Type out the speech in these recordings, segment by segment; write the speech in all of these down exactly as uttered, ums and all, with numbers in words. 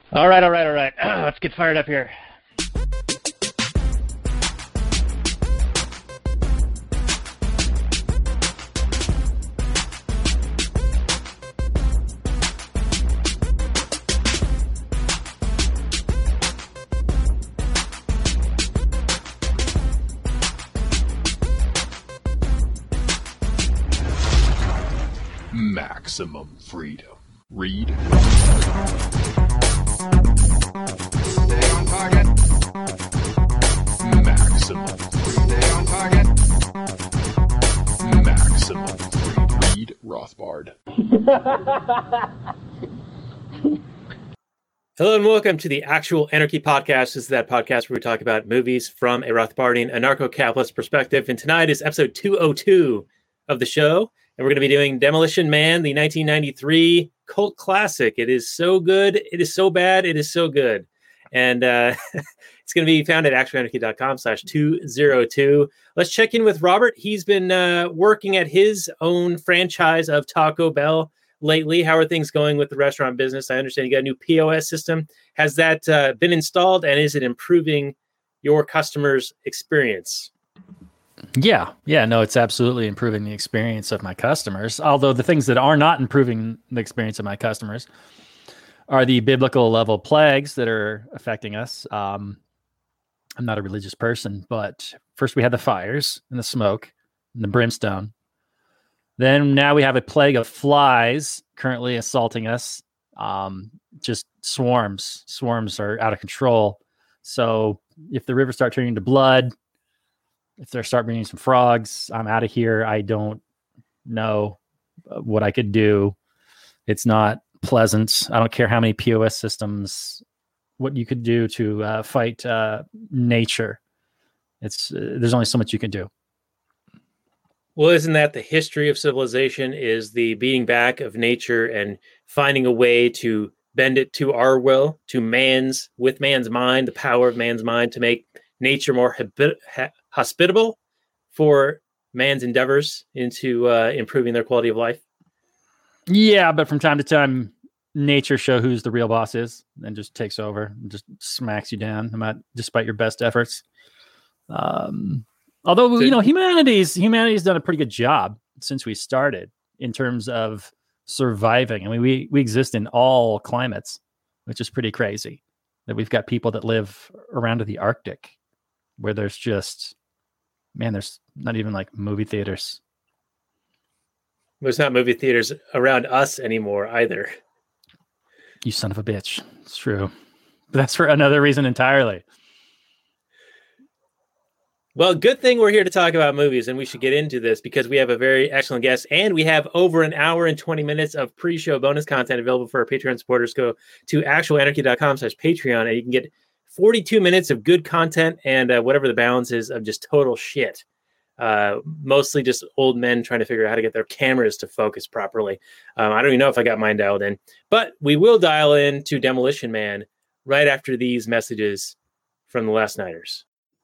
All right, all right, all right. Let's get fired up here. Maximum freedom. Read. Stay on target. Maximum freedom. Stay on target. Maximum freedom. Read Rothbard. Hello and welcome to the Actual Anarchy Podcast. This is that podcast where we talk about movies from a Rothbardian anarcho-capitalist perspective. And tonight is episode two oh two of the show. And we're going to be doing Demolition Man, the nineteen ninety-three cult classic. It is so good. It is so bad. It is so good. And uh, it's going to be found at actualanarchy.com slash 202. Let's check in with Robert. He's been uh, working at his own franchise of Taco Bell lately. How are things going with the restaurant business? I understand you got a new P O S system. Has that uh, been installed, and is it improving your customers' experience? Yeah, yeah, no, it's absolutely improving the experience of my customers. Although the things that are not improving the experience of my customers are the biblical level plagues that are affecting us. Um, I'm not a religious person, but first we had the fires and the smoke and the brimstone. Then now we have a plague of flies currently assaulting us. Um, just swarms, swarms are out of control. So if the rivers start turning to blood, if they start bringing some frogs, I'm out of here. I don't know what I could do. It's not pleasant. I don't care how many P O S systems, what you could do to uh, fight uh, nature. It's uh, there's only so much you can do. Well, isn't that the history of civilization, is the beating back of nature and finding a way to bend it to our will, to man's, with man's mind, the power of man's mind to make nature more habit- ha- hospitable for man's endeavors into uh, improving their quality of life? Yeah, but from time to time, nature show who's the real boss is and just takes over and just smacks you down, no matter, despite your best efforts. Um, although, you know, humanity's humanity's done a pretty good job since we started in terms of surviving. I mean, we we exist in all climates, which is pretty crazy. That we've got people that live around to the Arctic, where there's just, man, there's not even like movie theaters. There's not movie theaters around us anymore either. You son of a bitch. It's true. But that's for another reason entirely. Well, good thing we're here to talk about movies, and we should get into this because we have a very excellent guest, and we have over an hour and twenty minutes of pre-show bonus content available for our Patreon supporters. Go to actualanarchy.com slash Patreon, and you can get forty-two minutes of good content and uh, whatever the balance is of just total shit. Uh, mostly just old men trying to figure out how to get their cameras to focus properly. Um, I don't even know if I got mine dialed in, but we will dial in to Demolition Man right after these messages from the Last Nighters.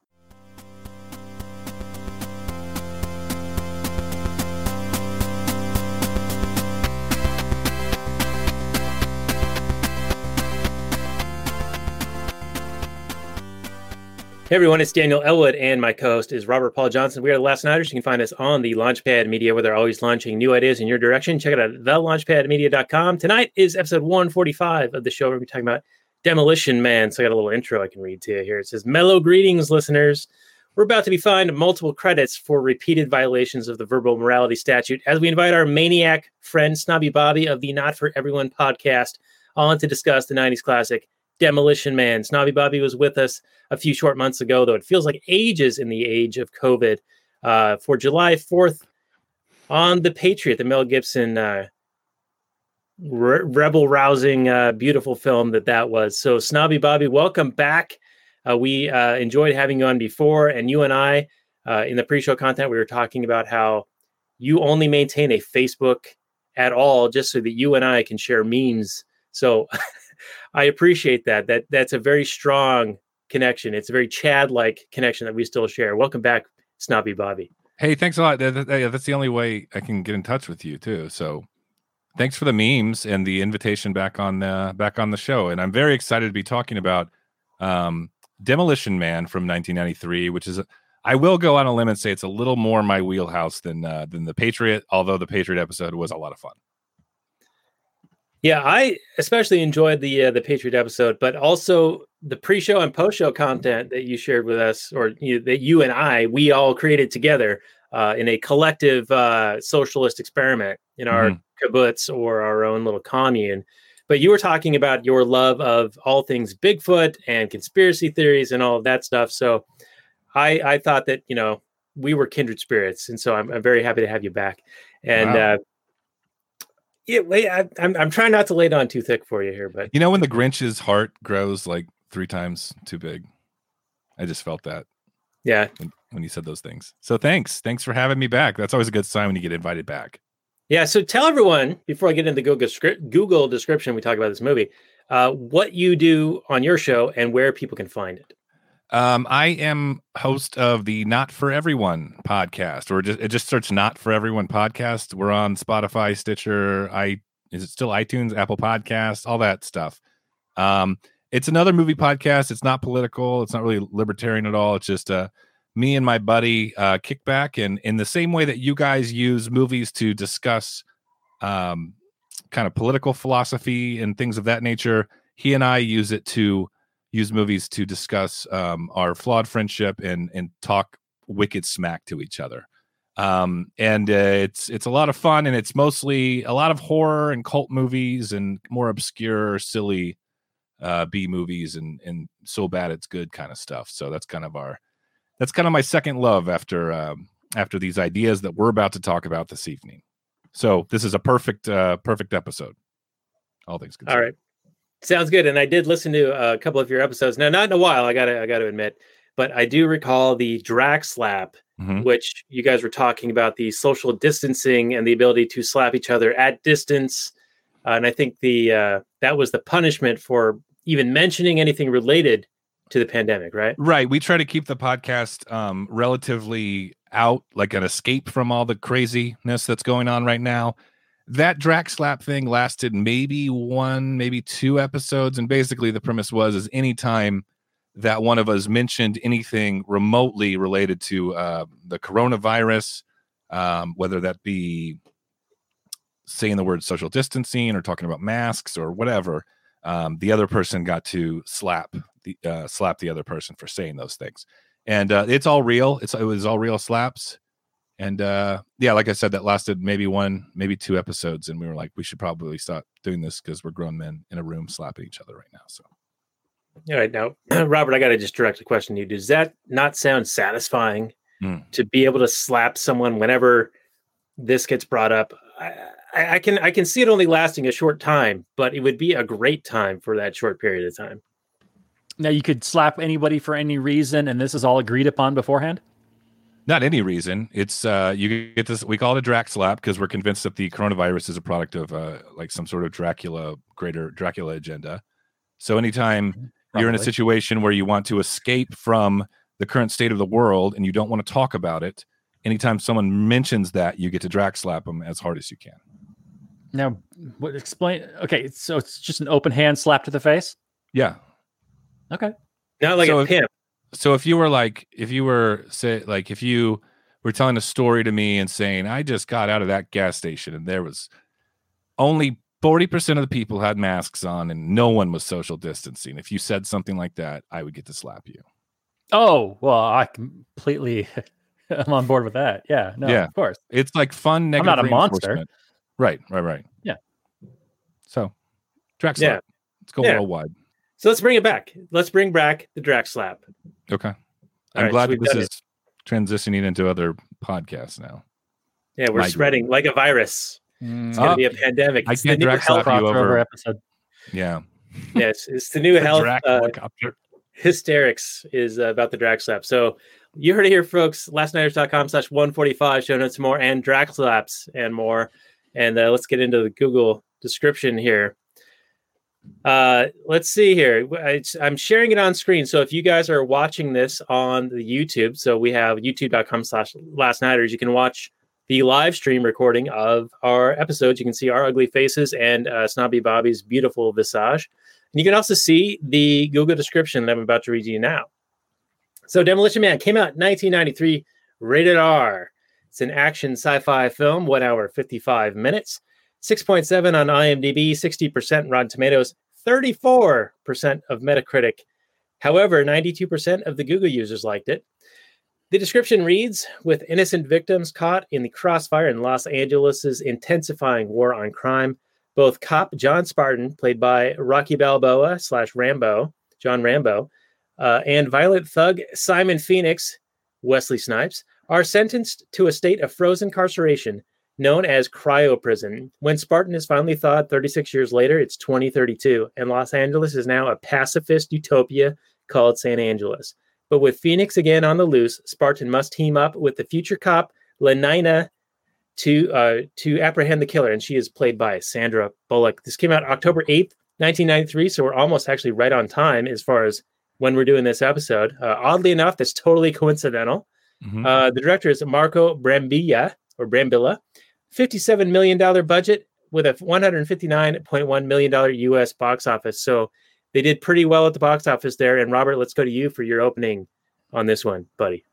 Hey everyone, it's Daniel Elwood, and my co-host is Robert Paul Johnson. We are the Last Nighters. You can find us on the Launchpad Media, where they're always launching new ideas in your direction. Check it out at the launchpad media dot com. Tonight is episode one forty-five of the show. We're going to be talking about Demolition Man. So I got a little intro I can read to you here. It says, mellow greetings, listeners. We're about to be fined multiple credits for repeated violations of the verbal morality statute as we invite our maniac friend, Snobby Bobby of the Not For Everyone podcast, on to discuss the nineties classic, Demolition Man. Snobby Bobby was with us a few short months ago, though it feels like ages in the age of COVID, uh, for July fourth on The Patriot, the Mel Gibson uh, re- rebel-rousing, uh, beautiful film that that was. So, Snobby Bobby, welcome back. Uh, we uh, enjoyed having you on before, and you and I, uh, in the pre-show content, we were talking about how you only maintain a Facebook at all just so that you and I can share memes. So I appreciate that. That that's a very strong connection. It's a very Chad-like connection that we still share. Welcome back, Snobby Bobby. Hey, thanks a lot. That, that, yeah, that's the only way I can get in touch with you too. So thanks for the memes and the invitation back on the back on the show. And I'm very excited to be talking about um, Demolition Man from nineteen ninety-three, which is, I will go on a limb and say it's a little more my wheelhouse than uh, than the Patriot, although the Patriot episode was a lot of fun. Yeah, I especially enjoyed the uh, the Patriot episode, but also the pre-show and post-show content that you shared with us, or you, that you and I, we all created together uh, in a collective uh, socialist experiment in our mm-hmm. kibbutz or our own little commune. But you were talking about your love of all things Bigfoot and conspiracy theories and all of that stuff. So I, I thought that, you know, we were kindred spirits, and so I'm, I'm very happy to have you back. And wow. uh, Yeah, wait, I, I'm I'm trying not to lay it on too thick for you here, but you know when the Grinch's heart grows like three times too big, I just felt that. Yeah, when, when you said those things. So thanks, thanks for having me back. That's always a good sign when you get invited back. Yeah. So tell everyone before I get into the Google script, Google description, we talk about this movie, uh, what you do on your show and where people can find it. Um, I am host of the Not For Everyone podcast, or just it just search Not For Everyone podcast. We're on Spotify, Stitcher, I is it still iTunes, Apple Podcasts, all that stuff. Um, it's another movie podcast. It's not political. It's not really libertarian at all. It's just uh, me and my buddy uh, kick back, and in the same way that you guys use movies to discuss um, kind of political philosophy and things of that nature, he and I use it to use movies to discuss um, our flawed friendship and and talk wicked smack to each other. Um, and uh, it's it's a lot of fun, and it's mostly a lot of horror and cult movies and more obscure, silly uh, B movies and and so bad it's good kind of stuff. So that's kind of our that's kind of my second love after um, after these ideas that we're about to talk about this evening. So this is a perfect uh, perfect episode. All things considered. All right. Sounds good. And I did listen to a couple of your episodes. Now, not in a while, I gotta I gotta admit, but I do recall the Drac slap, mm-hmm. which you guys were talking about the social distancing and the ability to slap each other at distance. Uh, and I think the uh, that was the punishment for even mentioning anything related to the pandemic, right? Right. We try to keep the podcast um, relatively out, like an escape from all the craziness that's going on right now. That Drac slap thing lasted maybe one, maybe two episodes. And basically the premise was, is anytime that one of us mentioned anything remotely related to uh, the coronavirus, um, whether that be saying the word social distancing or talking about masks or whatever, um, the other person got to slap the uh, slap the other person for saying those things. And uh, it's all real. It's, it was all real slaps. And uh, yeah, like I said, that lasted maybe one, maybe two episodes. And we were like, we should probably stop doing this because we're grown men in a room slapping each other right now. So, all right. Now, Robert, I got to just direct a question to you. Does that not sound satisfying mm. to be able to slap someone whenever this gets brought up? I, I, I can I can see it only lasting a short time, but it would be a great time for that short period of time. Now, you could slap anybody for any reason, and this is all agreed upon beforehand? Not any reason. It's uh, you get this. We call it a Drac slap because we're convinced that the coronavirus is a product of uh, like some sort of Dracula, greater Dracula agenda. So anytime Probably. you're in a situation where you want to escape from the current state of the world and you don't want to talk about it, anytime someone mentions that, you get to Drac slap them as hard as you can. Now, what explain? Okay, so it's just an open hand slap to the face. Yeah. Okay. Not like so a pimp. So if you were like, if you were say, like, if you were telling a story to me and saying, I just got out of that gas station and there was only forty percent of the people had masks on and no one was social distancing. If you said something like that, I would get to slap you. Oh, well, I completely am on board with that. Yeah, no, yeah. Of course. It's like fun. Negative I'm not a monster. Right, right, right. Yeah. So, Drac slap. Yeah. Let's go yeah. worldwide. So let's bring it back. Let's bring back the Drac slap. Okay. All I'm right, glad so that this is it. transitioning into other podcasts now. Yeah, we're My spreading God. like a virus. Mm. It's going to Oh, be a pandemic. I It's can't the new Drac slap health. you over. episode. Yeah. Yes, it's the new The health Drac uh, helicopter. hysterics is uh, about the Drac slap. So you heard it here, folks. lastnighters.com slash 145 show notes more and Drac slaps and more. And uh, let's get into the Google description here. Uh, let's see here. I, I'm sharing it on screen. So if you guys are watching this on the YouTube, so we have youtube.com slash lastnighters, you can watch the live stream recording of our episodes. You can see our ugly faces and uh, Snobby Bobby's beautiful visage. And you can also see the Google description that I'm about to read you now. So Demolition Man came out in nineteen ninety-three, rated R. It's an action sci-fi film, one hour, fifty-five minutes, six point seven on IMDb, sixty percent Rotten Tomatoes, thirty-four percent of Metacritic. However, ninety-two percent of the Google users liked it. The description reads, with innocent victims caught in the crossfire in Los Angeles' intensifying war on crime, both cop John Spartan, played by Rocky Balboa slash Rambo, John Rambo, uh, and violent thug Simon Phoenix, Wesley Snipes, are sentenced to a state of frozen incarceration known as cryo prison. When Spartan is finally thawed thirty-six years later, it's twenty thirty-two, and Los Angeles is now a pacifist utopia called San Angeles. But with Phoenix again on the loose, Spartan must team up with the future cop, Lenina, to uh, to apprehend the killer, and she is played by Sandra Bullock. This came out October eighth, nineteen ninety-three, so we're almost actually right on time as far as when we're doing this episode. Uh, oddly enough, that's totally coincidental. Mhm. Uh, the director is Marco Brambilla, or Brambilla, fifty-seven million dollars budget with a one hundred fifty-nine point one million dollars U S box office. So they did pretty well at the box office there. And Robert, let's go to you for your opening on this one, buddy.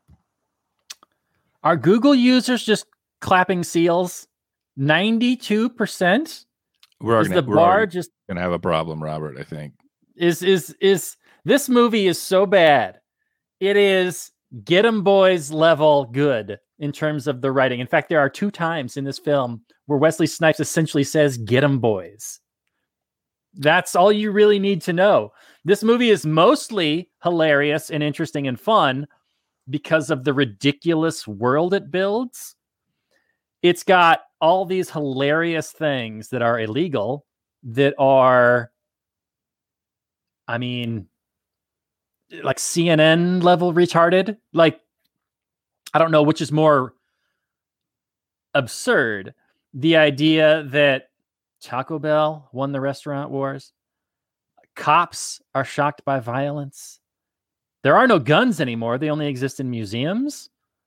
Are Google users just clapping seals? ninety-two percent? We're Is gonna, the we're bar already just gonna have a problem, Robert. I think. is is is this movie is so bad. It is Get 'em Boys level good in terms of the writing. In fact, there are two times in this film where Wesley Snipes essentially says, "Get 'em boys." That's all you really need to know. This movie is mostly hilarious and interesting and fun because of the ridiculous world it builds. It's got all these hilarious things that are illegal that are, I mean, like C N N level retarded. Like, I don't know which is more absurd. The idea that Taco Bell won the restaurant wars. Cops are shocked by violence. There are no guns anymore. They only exist in museums.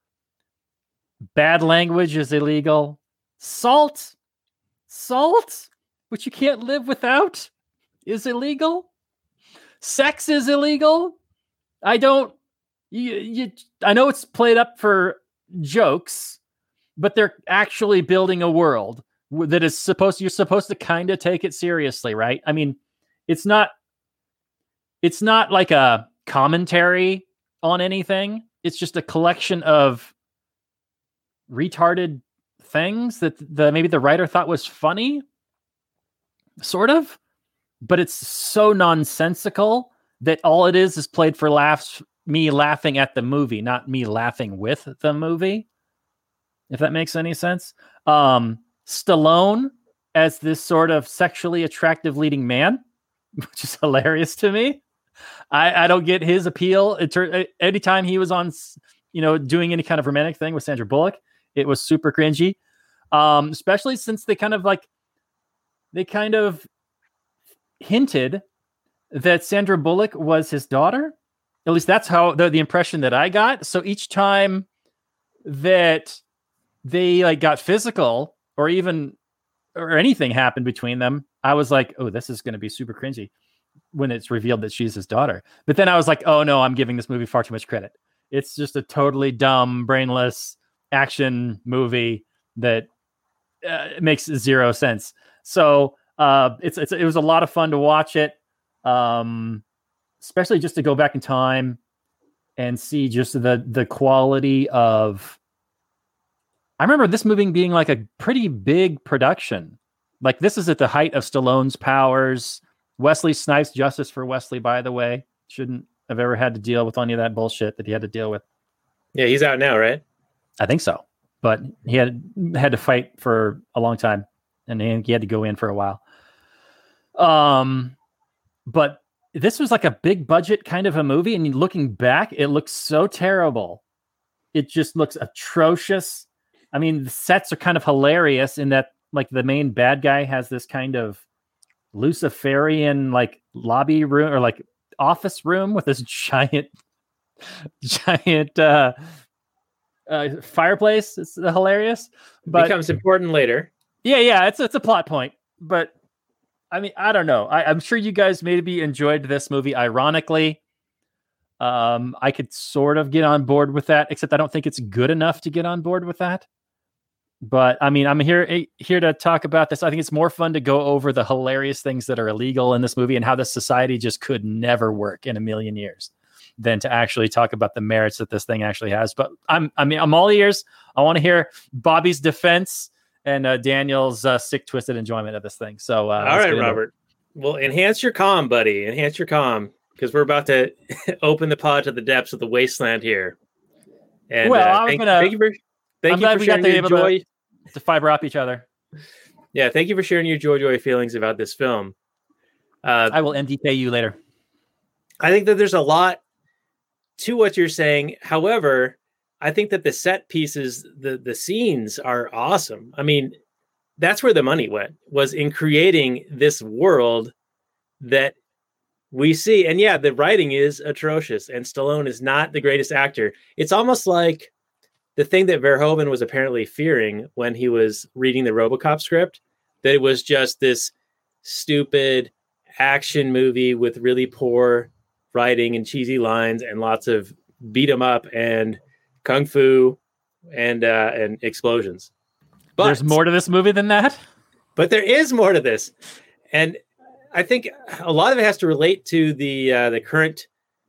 Bad language is illegal. Salt, salt, which you can't live without, is illegal. Sex is illegal. I don't, you, you, I know it's played up for jokes, but they're actually building a world that is supposed to, you're supposed to kind of take it seriously, right? I mean, it's not, it's not like a commentary on anything. It's just a collection of retarded things that the maybe the writer thought was funny, sort of, but it's so nonsensical that all it is is played for laughs, me laughing at the movie, not me laughing with the movie, if that makes any sense. Um, Stallone as this sort of sexually attractive leading man, which is hilarious to me. I, I don't get his appeal. It tur- anytime he was on, you know, doing any kind of romantic thing with Sandra Bullock, it was super cringy. Um, especially since they kind of like, they kind of hinted that Sandra Bullock was his daughter. At least that's how the, the impression that I got. So each time that they like got physical or even or anything happened between them, I was like, oh, this is going to be super cringy when it's revealed that she's his daughter. But then I was like, oh no, I'm giving this movie far too much credit. It's just a totally dumb, brainless action movie that uh, makes zero sense. So uh, it's, it's it was a lot of fun to watch it, um, especially just to go back in time and see just the the quality of. I remember this movie being like a pretty big production. Like this is at the height of Stallone's powers. Wesley Snipes, justice for Wesley, by the way, shouldn't have ever had to deal with any of that bullshit that he had to deal with. Yeah, he's out now, right? I think so, but he had had to fight for a long time, and he had to go in for a while. Um, but this was like a big budget kind of a movie, and looking back, it looks so terrible. It just looks atrocious. I mean, the sets are kind of hilarious in that, like, the main bad guy has this kind of Luciferian, like, lobby room or like office room with this giant, giant uh, uh, fireplace. It's hilarious, but Becomes important later. yeah, yeah, it's it's a plot point. But I mean, I don't know. I, I'm sure you guys maybe enjoyed this movie. Ironically, um, I could sort of get on board with that, except I don't think it's good enough to get on board with that. But I mean, I'm here here to talk about this. I think it's more fun to go over the hilarious things that are illegal in this movie and how this society just could never work in a million years, than to actually talk about the merits that this thing actually has. But I'm, I mean, I'm all ears. I want to hear Bobby's defense and uh, Daniel's uh, sick, twisted enjoyment of this thing. So, uh, all right, Robert. Well, enhance your calm, buddy. Enhance your calm, because we're about to open the pod to the depths of the wasteland here. And well, uh, I was thank, gonna. thank you for thank I'm you glad for we got sharing to be your able joy. to, to fiber up each other. Yeah, thank you for sharing your joy joy feelings about this film. Uh, I will M D K you later. I think that there's a lot to what you're saying. However, I think that the set pieces, the the scenes are awesome. I mean, that's where the money went, was in creating this world that we see. And yeah, the writing is atrocious, and Stallone is not the greatest actor. It's almost like the thing that Verhoeven was apparently fearing when he was reading the RoboCop script, that it was just this stupid action movie with really poor writing and cheesy lines and lots of beat 'em up and kung fu and uh, and explosions. But There's more to this movie than that. But there is more to this, and I think a lot of it has to relate to the uh, the current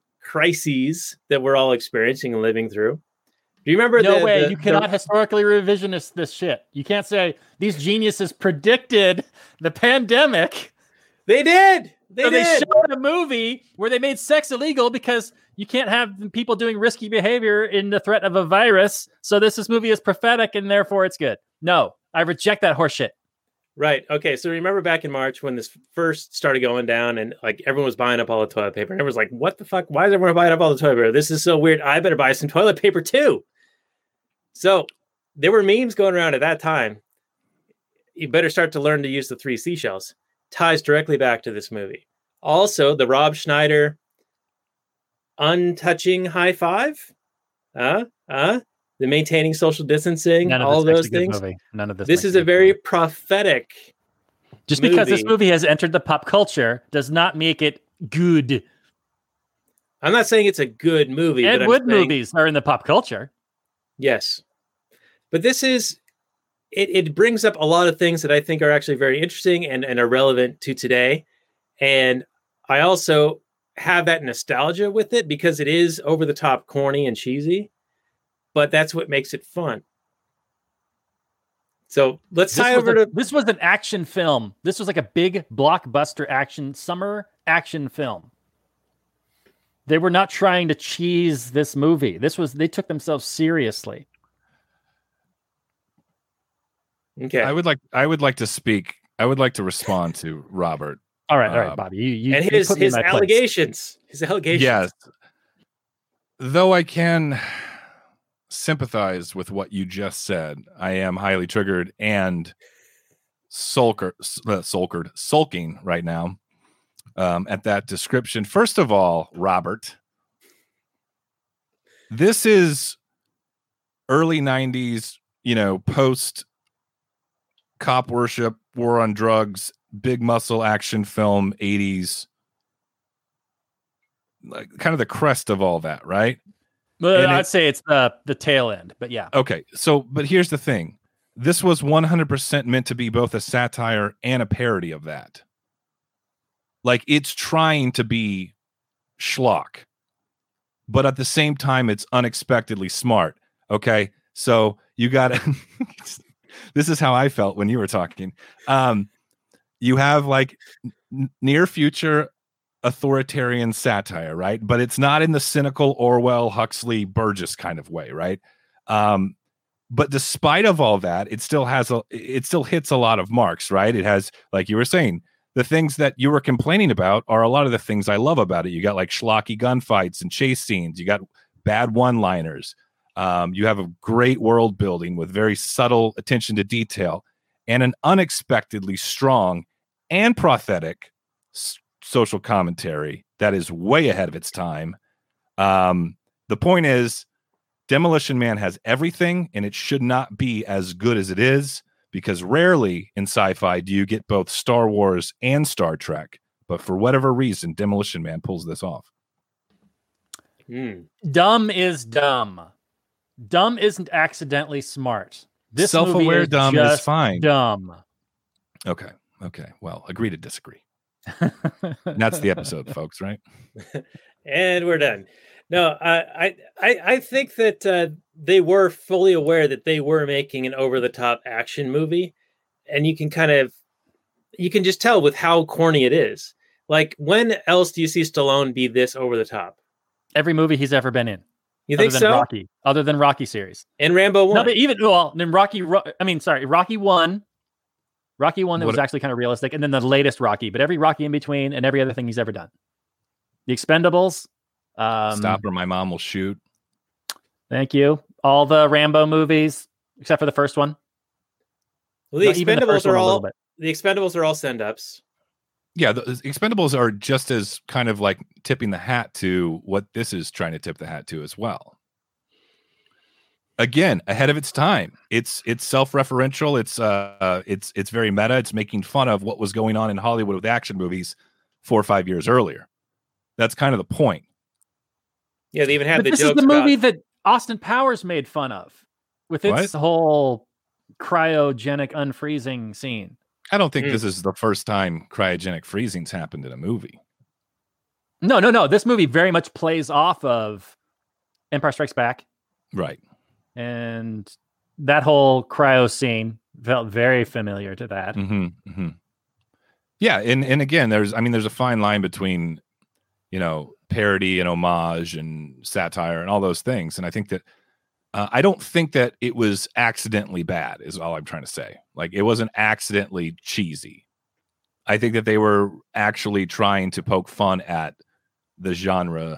crises that we're all experiencing and living through. Do you remember? No the, way. the, you cannot the, historically revisionist this shit. You can't say these geniuses predicted the pandemic. They did. They so did. They showed a movie where they made sex illegal because you can't have people doing risky behavior in the threat of a virus. So this, this movie is prophetic and therefore it's good. No, I reject that horseshit. Right. Okay. So remember back in March when this first started going down and like everyone was buying up all the toilet paper. And everyone's like, what the fuck? Why is everyone buying up all the toilet paper? This is so weird. I better buy some toilet paper too. So there were memes going around at that time. You better start to learn to use the three seashells. Ties directly back to this movie. Also, the Rob Schneider untouching high five. Uh, uh, the maintaining social distancing, None of all this those makes a good things. movie. None of this. This makes is a a good very movie. prophetic. Just because this movie. movie has entered the pop culture does not make it good. I'm not saying it's a good movie. Ed but I'm Wood saying, movies are in the pop culture. Yes. But this is, it, it brings up a lot of things that I think are actually very interesting and, and are relevant to today. And I also have that nostalgia with it because it is over the top corny and cheesy, but that's what makes it fun. So let's This tie was, over a, to, this was an action film. This was like a big blockbuster action, summer action film. They were not trying to cheese this movie. This was, they took themselves seriously. okay. I would like I would like to speak. I would like to respond to Robert. All right, all right, Um, Bobby. You, you, and you his, put me in his my place. allegations, his allegations. Yes. Though I can sympathize with what you just said, I am highly triggered and sulker, uh, sulkered, sulking right now um, at that description. First of all, Robert, this is early nineties, you know, post cop worship, war on drugs, big muscle action film, eighties, like kind of the crest of all that, right? Well, and I'd it- say it's the the tail end, but yeah. Okay, so but here's the thing. This was one hundred percent meant to be both a satire and a parody of that. Like, it's trying to be schlock, but at the same time, it's unexpectedly smart. Okay, so you got to. This is how I felt when you were talking. Um, you have like n- near future authoritarian satire, right? But it's not in the cynical Orwell, Huxley, Burgess kind of way, right? Um, but despite of all that, it still has a, it still hits a lot of marks, right? It has, like you were saying, the things that you were complaining about are a lot of the things I love about it. You got like schlocky gunfights and chase scenes. You got bad one-liners. Um, you have a great world building with very subtle attention to detail and an unexpectedly strong and prophetic s- social commentary that is way ahead of its time. Um, the point is, Demolition Man has everything, and it should not be as good as it is, because rarely in sci-fi do you get both Star Wars and Star Trek. But for whatever reason, Demolition Man pulls this off. Mm. Dumb is dumb. Dumb isn't accidentally smart. This Self-aware movie is dumb is just fine. Dumb. Okay. Okay. Well, agree to disagree. And that's the episode, folks, right? And we're done. No, I I I think that uh, they were fully aware that they were making an over-the-top action movie, and you can kind of you can just tell with how corny it is. Like, when else do you see Stallone be this over the top? Every movie he's ever been in. You other think than so? Rocky, other than Rocky series. And Rambo one. No, but even well, then Rocky. I mean, sorry, Rocky one. Rocky one that What- was actually kind of realistic, and then the latest Rocky. But every Rocky in between, and every other thing he's ever done. The Expendables. Um, Stop or my mom will shoot. Thank you. All the Rambo movies, except for the first one. Well, the No, even the Expendables first one are a little all bit. the Expendables are all send-ups. Yeah, the Expendables are just as kind of like tipping the hat to what this is trying to tip the hat to as well. Again, ahead of its time. It's it's self-referential. It's uh, uh it's it's very meta. It's making fun of what was going on in Hollywood with action movies four or five years earlier. That's kind of the point. Yeah, they even had But the this is jokes the movie about, that Austin Powers made fun of with its What? whole cryogenic unfreezing scene. I don't think Mm. this is the first time cryogenic freezing's happened in a movie. No, no, no. This movie very much plays off of Empire Strikes Back, Right. and that whole cryo scene felt very familiar to that. hmm hmm Yeah, and and again, there's I mean, there's a fine line between, you know, parody and homage and satire and all those things, and I think that uh, I don't think that it was accidentally bad. Is all I'm trying to say. Like, it wasn't accidentally cheesy. I think that they were actually trying to poke fun at the genre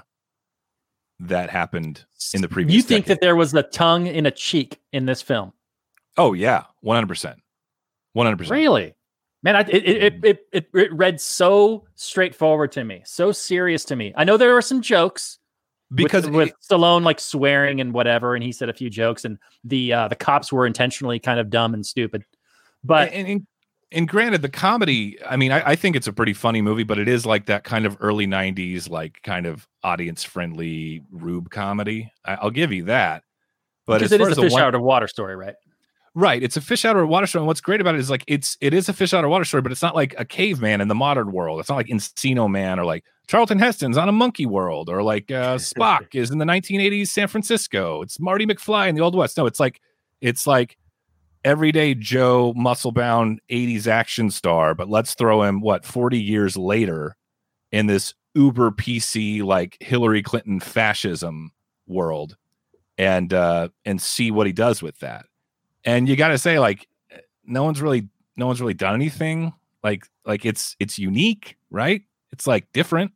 that happened in the previous. You think decade. that there was a tongue in a cheek in this film? Oh yeah, one hundred percent, one hundred percent. Really? Man, I, it, it, it, it, it read so straightforward to me, so serious to me. I know there were some jokes Because with, with Stallone like swearing and whatever, and he said a few jokes, and the uh, the cops were intentionally kind of dumb and stupid. But and, and, and granted, the comedy, I mean, I, I think it's a pretty funny movie, but it is like that kind of early nineties, like kind of audience friendly Rube comedy. I, I'll give you that. But because as it far is as a the fish one, out of water story, right? right, it's a fish out of water story. And what's great about it is like it's it is a fish out of water story, but it's not like a caveman in the modern world. It's not like Encino Man or like Charlton Heston's on a monkey world, or like uh, Spock is in the nineteen eighties San Francisco. It's Marty McFly in the Old West. No, it's like it's like everyday Joe muscle bound eighties action star, but let's throw him what forty years later in this uber P C like Hillary Clinton fascism world, and uh and see what he does with that. And you got to say, like, no one's really no one's really done anything like like it's it's unique, right? It's like different.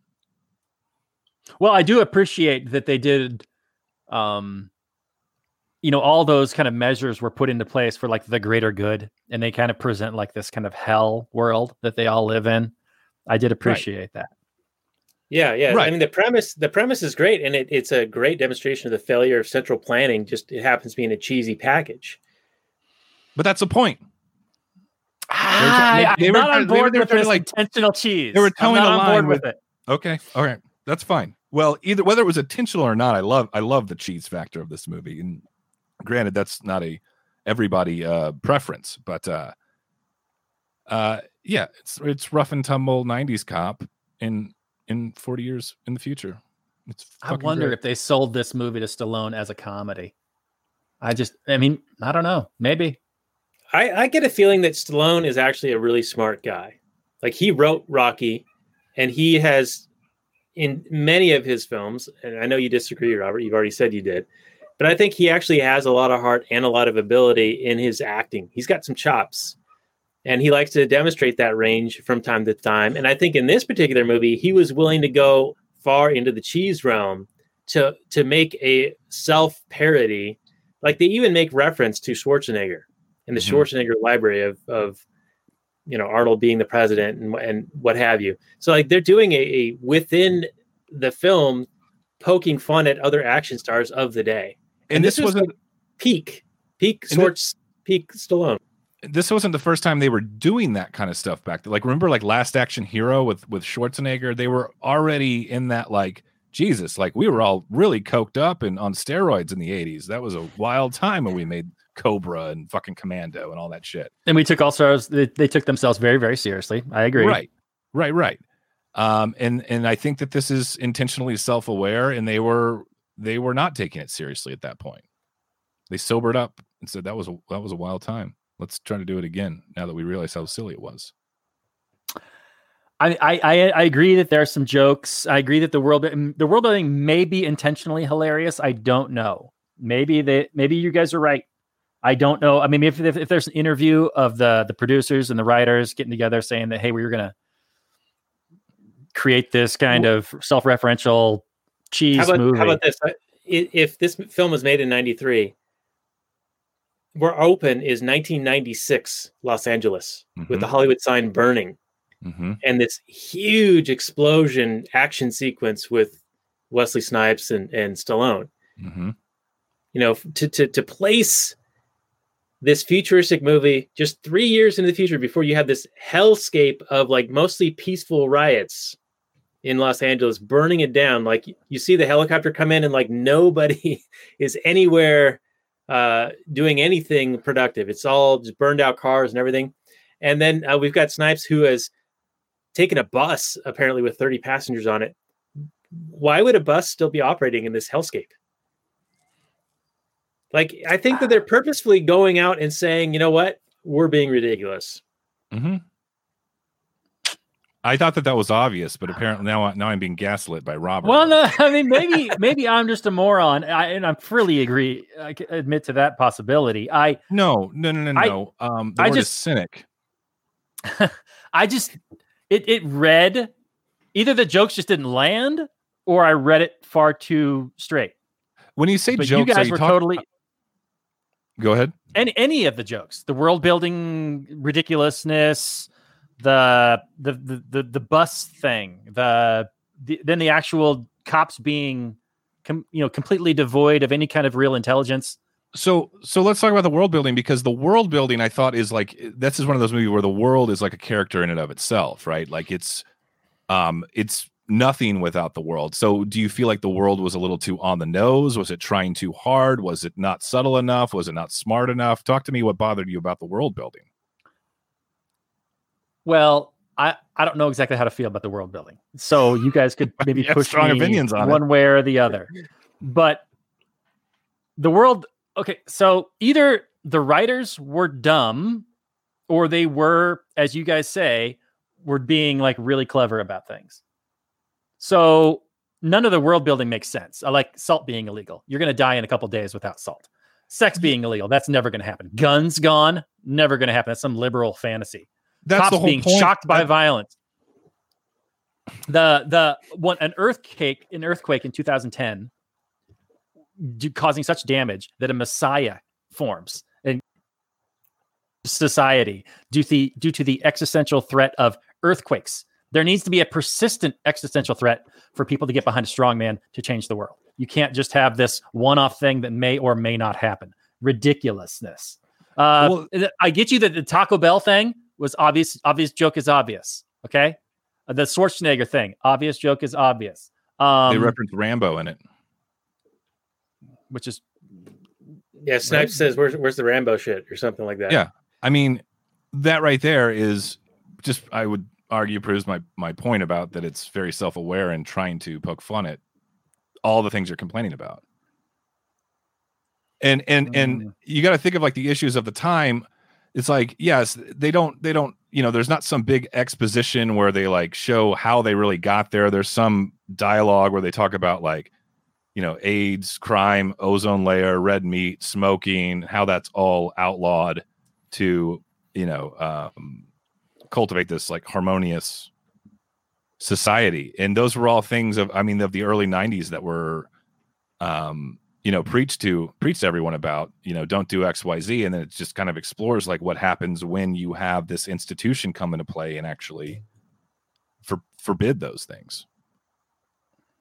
Well, I do appreciate that they did, um, you know, all those kind of measures were put into place for like the greater good, and they kind of present like this kind of hell world that they all live in. I did appreciate that. yeah, yeah. Right. I mean, the premise the premise is great, and it, it's a great demonstration of the failure of central planning. Just it happens to be in a cheesy package. But that's the point. I, they I'm were not trying- on they were- board they were with trying to, this like- intentional cheese. they were I'm towing not the on line board with- with it. Okay, all right, that's fine. Well, either whether it was intentional or not, I love I love the cheese factor of this movie. And granted, that's not a everybody uh, preference, but uh, uh, yeah, it's it's rough and tumble nineties cop in in forty years in the future. It's I fucking wonder great. if they sold this movie to Stallone as a comedy. I just, I mean, I don't know. Maybe. I, I get a feeling that Stallone is actually a really smart guy. Like, he wrote Rocky, and he has, in many of his films, and I know you disagree, Robert, you've already said you did, but I think he actually has a lot of heart and a lot of ability in his acting. He's got some chops, and he likes to demonstrate that range from time to time. And I think in this particular movie, he was willing to go far into the cheese realm to, to make a self-parody. Like, they even make reference to Schwarzenegger in the Mhm. Schwarzenegger library of, of, you know, Arnold being the president and, and what have you. So like they're doing a, a within the film, poking fun at other action stars of the day. and, And this, this was wasn't like peak, peak And sorts, peak Stallone. this wasn't the first time they were doing that kind of stuff back then. Like, remember, like Last Action Hero with with Schwarzenegger? They were already in that, like, Jesus, like we were all really coked up and on steroids in the eighties. That was a wild time when we made Cobra and fucking Commando and all that shit. And we took also they, they took themselves very, very seriously. I agree. Right, right, right. Um, and and I think that this is intentionally self-aware, and they were they were not taking it seriously at that point. They sobered up and said that was a, that was a wild time. Let's try to do it again now that we realize how silly it was. I, I I agree that there are some jokes. I agree that the world the world building may be intentionally hilarious. I don't know. Maybe they maybe you guys are right. I don't know. I mean, if if, if there's an interview of the the producers and the writers getting together saying that, hey, we were gonna create this kind of self-referential cheese How about, movie. how about this? I- If this film was made in ninety-three, where open is nineteen ninety-six Los Angeles Mhm. with the Hollywood sign burning. Mm-hmm. And this huge explosion action sequence with Wesley Snipes and, and Stallone. Mm-hmm. You know, to, to to place this futuristic movie just three years into the future before you have this hellscape of like mostly peaceful riots in Los Angeles, burning it down. Like you see the helicopter come in and like nobody is anywhere uh, doing anything productive. It's all just burned out cars and everything. And then uh, we've got Snipes who has taken a bus apparently with thirty passengers on it. Why would a bus still be operating in this hellscape? Like, I think that they're purposefully going out and saying, you know what, we're being ridiculous. Mm-hmm. I thought that that was obvious, but apparently now, I- now I'm being gaslit by Robert. Well, no, I mean, maybe maybe I'm just a moron, I, and I freely agree. I can admit to that possibility. I no, no, no, no, I- no. Um, the I word just- is cynic. I just it it read either the jokes just didn't land, or I read it far too straight. When you say But jokes, you are guys you were talking- totally Go ahead. any any of the jokes, the world building ridiculousness, the the the the, the bus thing, the, the then the actual cops being com, you know completely devoid of any kind of real intelligence. So, so let's talk about the world building, because the world building I thought is like, this is one of those movies where the world is like a character in and of itself, right? Like it's, um, it's nothing without the world. So do you feel like the world was a little too on the nose? Was it trying too hard? Was it not subtle enough? Was it not smart enough? Talk to me what bothered you about the world building. Well, I, I don't know exactly how to feel about the world building. So you guys could maybe You have push strong me opinions on it. one way or the other. But the world, okay, so either the writers were dumb or they were, as you guys say, were being like really clever about things. So none of the world building makes sense. I like salt being illegal. You're going to die in a couple days without salt. Sex being illegal. That's never going to happen. Guns gone. Never going to happen. That's some liberal fantasy. That's Cops the whole being point. shocked by That- violence. The the one an earthquake an earthquake in two thousand ten d- causing such damage that a messiah forms in society due to the, due to the existential threat of earthquakes. There needs to be a persistent existential threat for people to get behind a strong man to change the world. You can't just have this one-off thing that may or may not happen. Ridiculousness. Uh, Well- I get you that the Taco Bell thing was obvious. Obvious joke is obvious. Okay. Uh, the Schwarzenegger thing, obvious joke is obvious. Um, They reference Rambo in it. which is Yeah, Snipes says, "Where's where's the Rambo shit?" or something like that. Yeah. I mean, that right there is just, I would argue, proves my my point about that it's very self-aware and trying to poke fun at all the things you're complaining about. And and and Mm. you got to think of like the issues of the time. It's like, yes, they don't they don't, you know, there's not some big exposition where they like show how they really got there. There's some dialogue where they talk about like, you know, AIDS, crime, ozone layer, red meat, smoking, how that's all outlawed to, you know, um, cultivate this like harmonious society. And those were all things of, I mean, of the early nineties that were, um, you know, preached to, preached to everyone about, you know, don't do X, Y, Z. And then it just kind of explores like what happens when you have this institution come into play and actually for, forbid those things.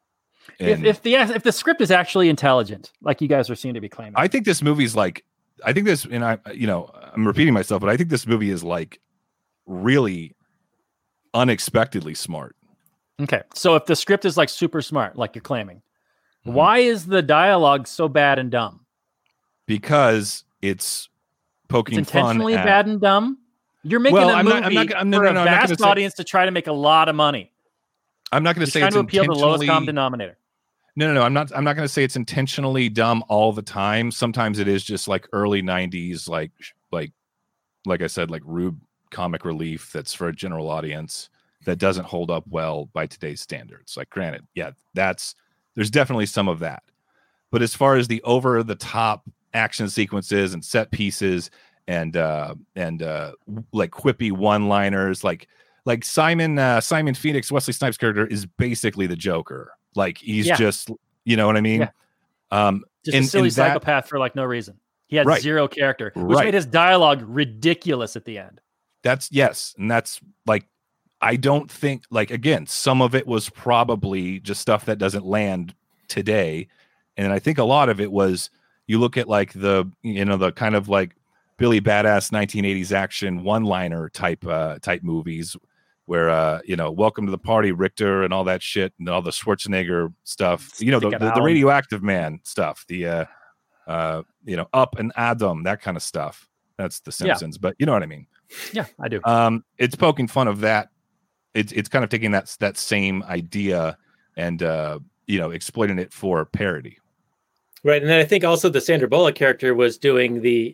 If And if the if the script is actually intelligent, like you guys are seem to be claiming, I think this movie's like, I think this, and I, you know, I'm repeating myself, but I think this movie is like really unexpectedly smart. okay. So if the script is like super smart, like you're claiming, Mhm. why is the dialogue so bad and dumb? Because it's poking It's fun intentionally at, bad and dumb. You're making Well, a I'm movie not- I'm not- I'm- no, for no, a no, I'm not vast gonna say- audience to try to make a lot of money. I'm not going to He's say trying it's to appeal to the lowest intentionally. common denominator. No, no, no. I'm not. I'm not going to say it's intentionally dumb all the time. Sometimes it is just like early nineties, like, like, like I said, like Rube comic relief that's for a general audience that doesn't hold up well by today's standards. Like, granted, yeah, that's there's definitely some of that. But as far as the over the top action sequences and set pieces and uh, and uh, like quippy one liners, like like Simon uh, Simon Phoenix, Wesley Snipes' character is basically the Joker. Like he's Yeah. just, you know what I mean? Yeah. Um, Just and- a silly and that- psychopath for like no reason. He had Right. zero character, which Right. made his dialogue ridiculous at the end. That's yes, and that's like I don't think like again, some of it was probably just stuff that doesn't land today, and I think a lot of it was you look at like the you know the kind of like Billy Badass nineteen eighties action one-liner type uh type movies where uh you know Welcome to the Party, Richter, and all that shit, and all the Schwarzenegger stuff, you know the, Stick it the, the out. radioactive man stuff, the uh uh you know Up and Adam, that kind of stuff. That's the Yeah. Simpsons, but you know what I mean. Yeah, I do. Um, it's poking fun of that. It's it's kind of taking that that same idea and uh, you know exploiting it for parody. Right, and then I think also the Sandra Bullock character was doing the.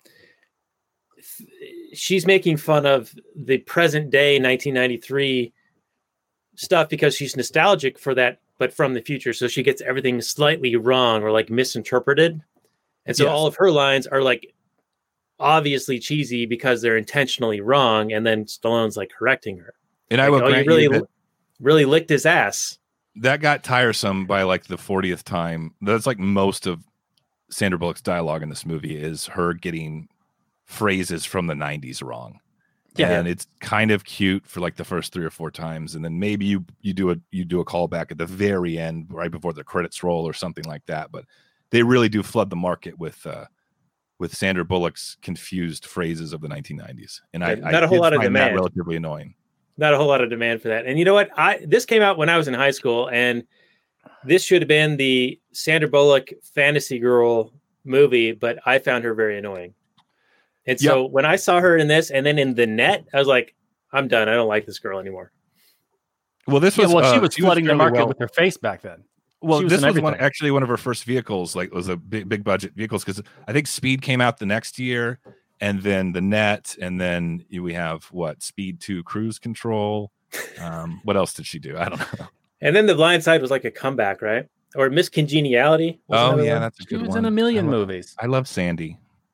She's making fun of the present day nineteen ninety-three stuff because she's nostalgic for that, but from the future. So she gets everything slightly wrong or like misinterpreted, and so Yes. all of her lines are like obviously cheesy because they're intentionally wrong, and then Stallone's like correcting her. And I Like, will oh, you grant really, you that, really licked his ass. that got tiresome by like the fortieth time. That's like most of Sandra Bullock's dialogue in this movie is her getting phrases from the nineties wrong. Yeah. And it's kind of cute for like the first three or four times, and then maybe you you do a you do a callback at the very end, right before the credits roll or something like that. But they really do flood the market with uh, with Sandra Bullock's confused phrases of the nineteen nineties, and I, Yeah, I not a whole did lot of find that demand. relatively annoying. Not a whole lot of demand for that. And you know what? I this came out when I was in high school, and this should have been the Sandra Bullock fantasy girl movie, but I found her very annoying. And so when I saw her in this and then in The Net, I was like, I'm done. I don't like this girl anymore. Well, this Yeah, was well, she uh, was flooding the fairly market well- with her face back then. Well, She was this in was one everything. actually one of her first vehicles. Like, was a big, big budget vehicles because I think Speed came out the next year, and then The Net, and then we have what Speed Two, Cruise Control. Um, what else did she do? I don't know. And then The Blind Side was like a comeback, right? Or Miss Congeniality. was Oh another yeah, one. that's a She good was one. in a million I love, movies. I love Sandy.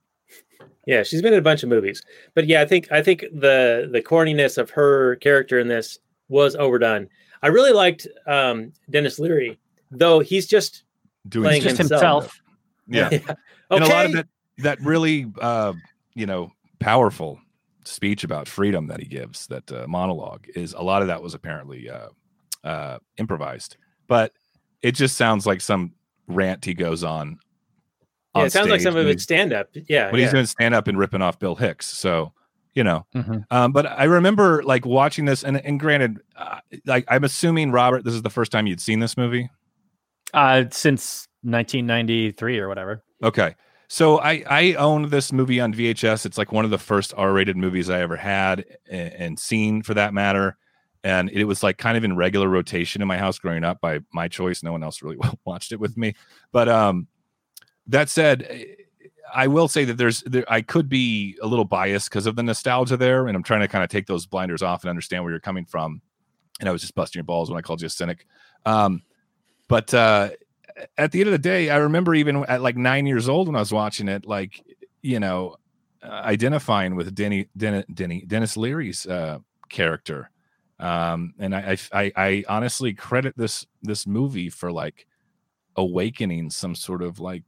Yeah, she's been in a bunch of movies. But yeah, I think I think the the corniness of her character in this was overdone. I really liked um, Dennis Leary, though he's just Doing Playing Just himself. himself. yeah. okay. And a lot of that that really uh, you know powerful speech about freedom that he gives, that uh, monologue, is a lot of that was apparently uh, uh, improvised, but it just sounds like some rant he goes on. Yeah, on it sounds like stage some of when it's stand up. Yeah, when yeah. he's doing stand up and ripping off Bill Hicks. So, you know, Mhm. um, but I remember like watching this, and, and granted, uh, like I'm assuming Robert, this is the first time you'd seen this movie. Uh, since nineteen ninety-three or whatever. Okay. So I, I owned this movie on V H S. It's like one of the first R-rated movies I ever had and, and seen for that matter. And it was like kind of in regular rotation in my house growing up by my choice. No one else really watched it with me. But um, that said, I will say that there's there, I could be a little biased because of the nostalgia there. And I'm trying to kind of take those blinders off and understand where you're coming from. And I was just busting your balls when I called you a cynic. Um, but uh, at the end of the day, I remember even at like nine years old when I was watching it, like, you know, uh, identifying with Denny, Denny, Denny Dennis Leary's uh, character. Um, and I, I, I, I honestly credit this, this movie for like awakening some sort of like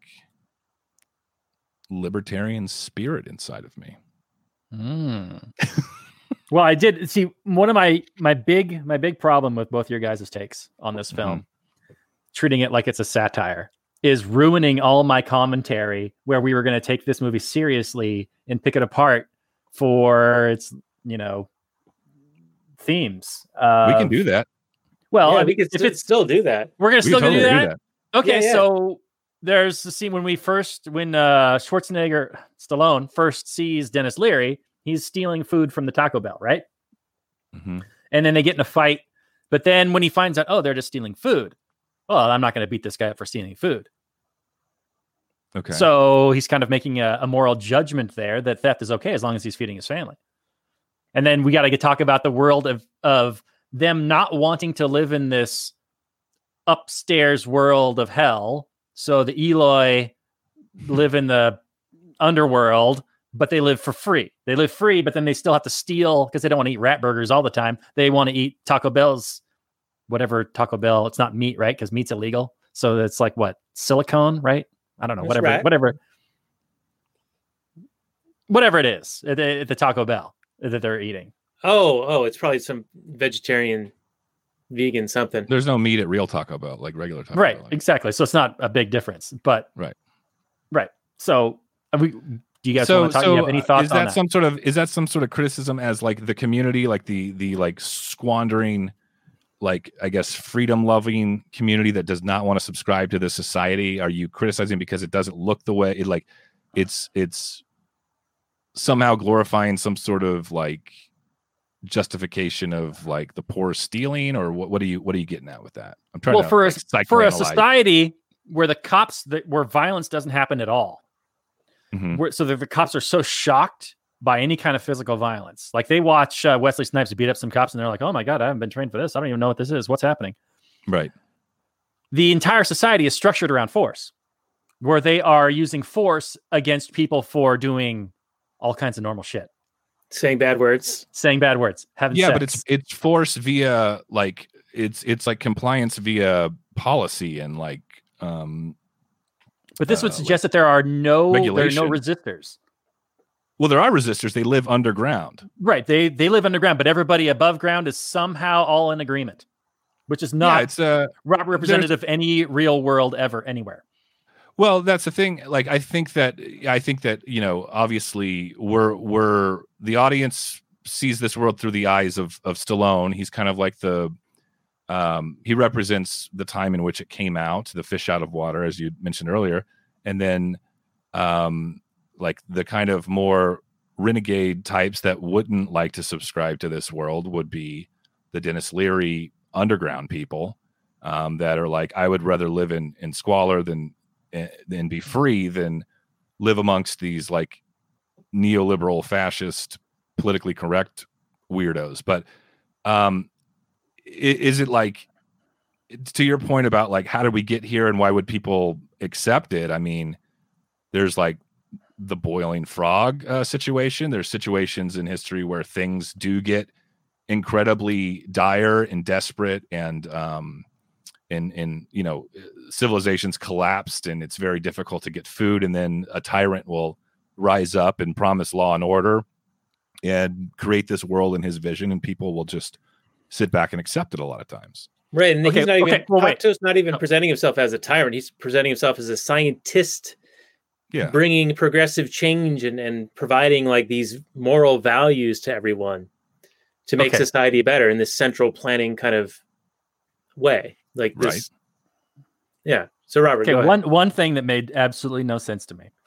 libertarian spirit inside of me. Mm. Well, I did see one of my my big my big problem with both your guys' takes on this film. treating it like it's a satire is ruining all my commentary where we were going to take this movie seriously and pick it apart for its, you know, themes. Uh, we can do that. Well, yeah, I we mean, could if st- it's still do that. we're going to We still can gonna totally do that. Okay, Yeah, yeah. so there's the scene when we first, when uh, Schwarzenegger, Stallone first sees Dennis Leary, he's stealing food from the Taco Bell, right? Mhm. And then they get in a fight. But then when he finds out, oh, they're just stealing food. Well, I'm not going to beat this guy up for stealing food. Okay. So he's kind of making a, a moral judgment there that theft is okay as long as he's feeding his family. And then we got to talk about the world of of them not wanting to live in this upstairs world of hell. So the Eloi live in the underworld, but they live for free. They live free, but then they still have to steal because they don't want to eat rat burgers all the time. They want to eat Taco Bell's, whatever Taco Bell. It's not meat, right? Because meat's illegal. So it's like what? Silicone, right? I don't know. That's Whatever, right. whatever, whatever it is at the, at the Taco Bell that they're eating. Oh, oh, it's probably some vegetarian, vegan something. There's no meat at real Taco Bell, like regular Taco Right. Bell. Like, Exactly. So it's not a big difference, but Right. Right. So are we, do you guys so, want to talk? so you have any uh, thoughts is on that that? some sort of is that some sort of criticism as like the community, like the the like squandering, like I guess freedom loving community that does not want to subscribe to this society? Are you criticizing because it doesn't look the way it like it's it's somehow glorifying some sort of like justification of like the poor stealing, or what? What are you what are you getting at with that? I'm trying well, to for like, a for a psychoanalyze. society where the cops that where violence doesn't happen at all, Mhm. where, so that the cops are so shocked by any kind of physical violence, like they watch uh, Wesley Snipes beat up some cops, and they're like, "Oh my god, I haven't been trained for this. I don't even know what this is. What's happening?" Right. The entire society is structured around force, where they are using force against people for doing all kinds of normal shit, Saying bad words. saying bad words, having Yeah, sex. but it's it's force via like it's it's like compliance via policy and like um But this uh, would suggest that there are no there are no regulation. resistors. well there are resistors, they live underground. Right. They they live underground, but everybody above ground is somehow all in agreement, which is Yeah, not it's uh re- representative of any real world ever anywhere. well that's the thing. Like I think that I think that you know obviously we're we're the audience sees this world through the eyes of of Stallone. He's kind of like the um he represents the time in which it came out, the fish out of water, as you mentioned earlier, and then um like the kind of more renegade types that wouldn't like to subscribe to this world would be the Dennis Leary underground people, um that are like, I would rather live in in squalor than and be free than live amongst these like neoliberal fascist politically correct weirdos. But um i- is it like, to your point about like how did we get here and why would people accept it? I mean, there's like the boiling frog uh, situation. There's situations in history where things do get incredibly dire and desperate, and um and and you know civilizations collapsed and it's very difficult to get food, and then a tyrant will rise up and promise law and order and create this world in his vision, and people will just sit back and accept it a lot of times. Right. And Okay, he's not even, okay, well, wait. Cocteau's not even No. presenting himself as a tyrant. He's presenting himself as a scientist, Yeah. bringing progressive change and, and providing like these moral values to everyone to make Okay. society better in this central planning kind of way. Like this. Right. Yeah. So Robert, Okay, go ahead. one one thing that made absolutely no sense to me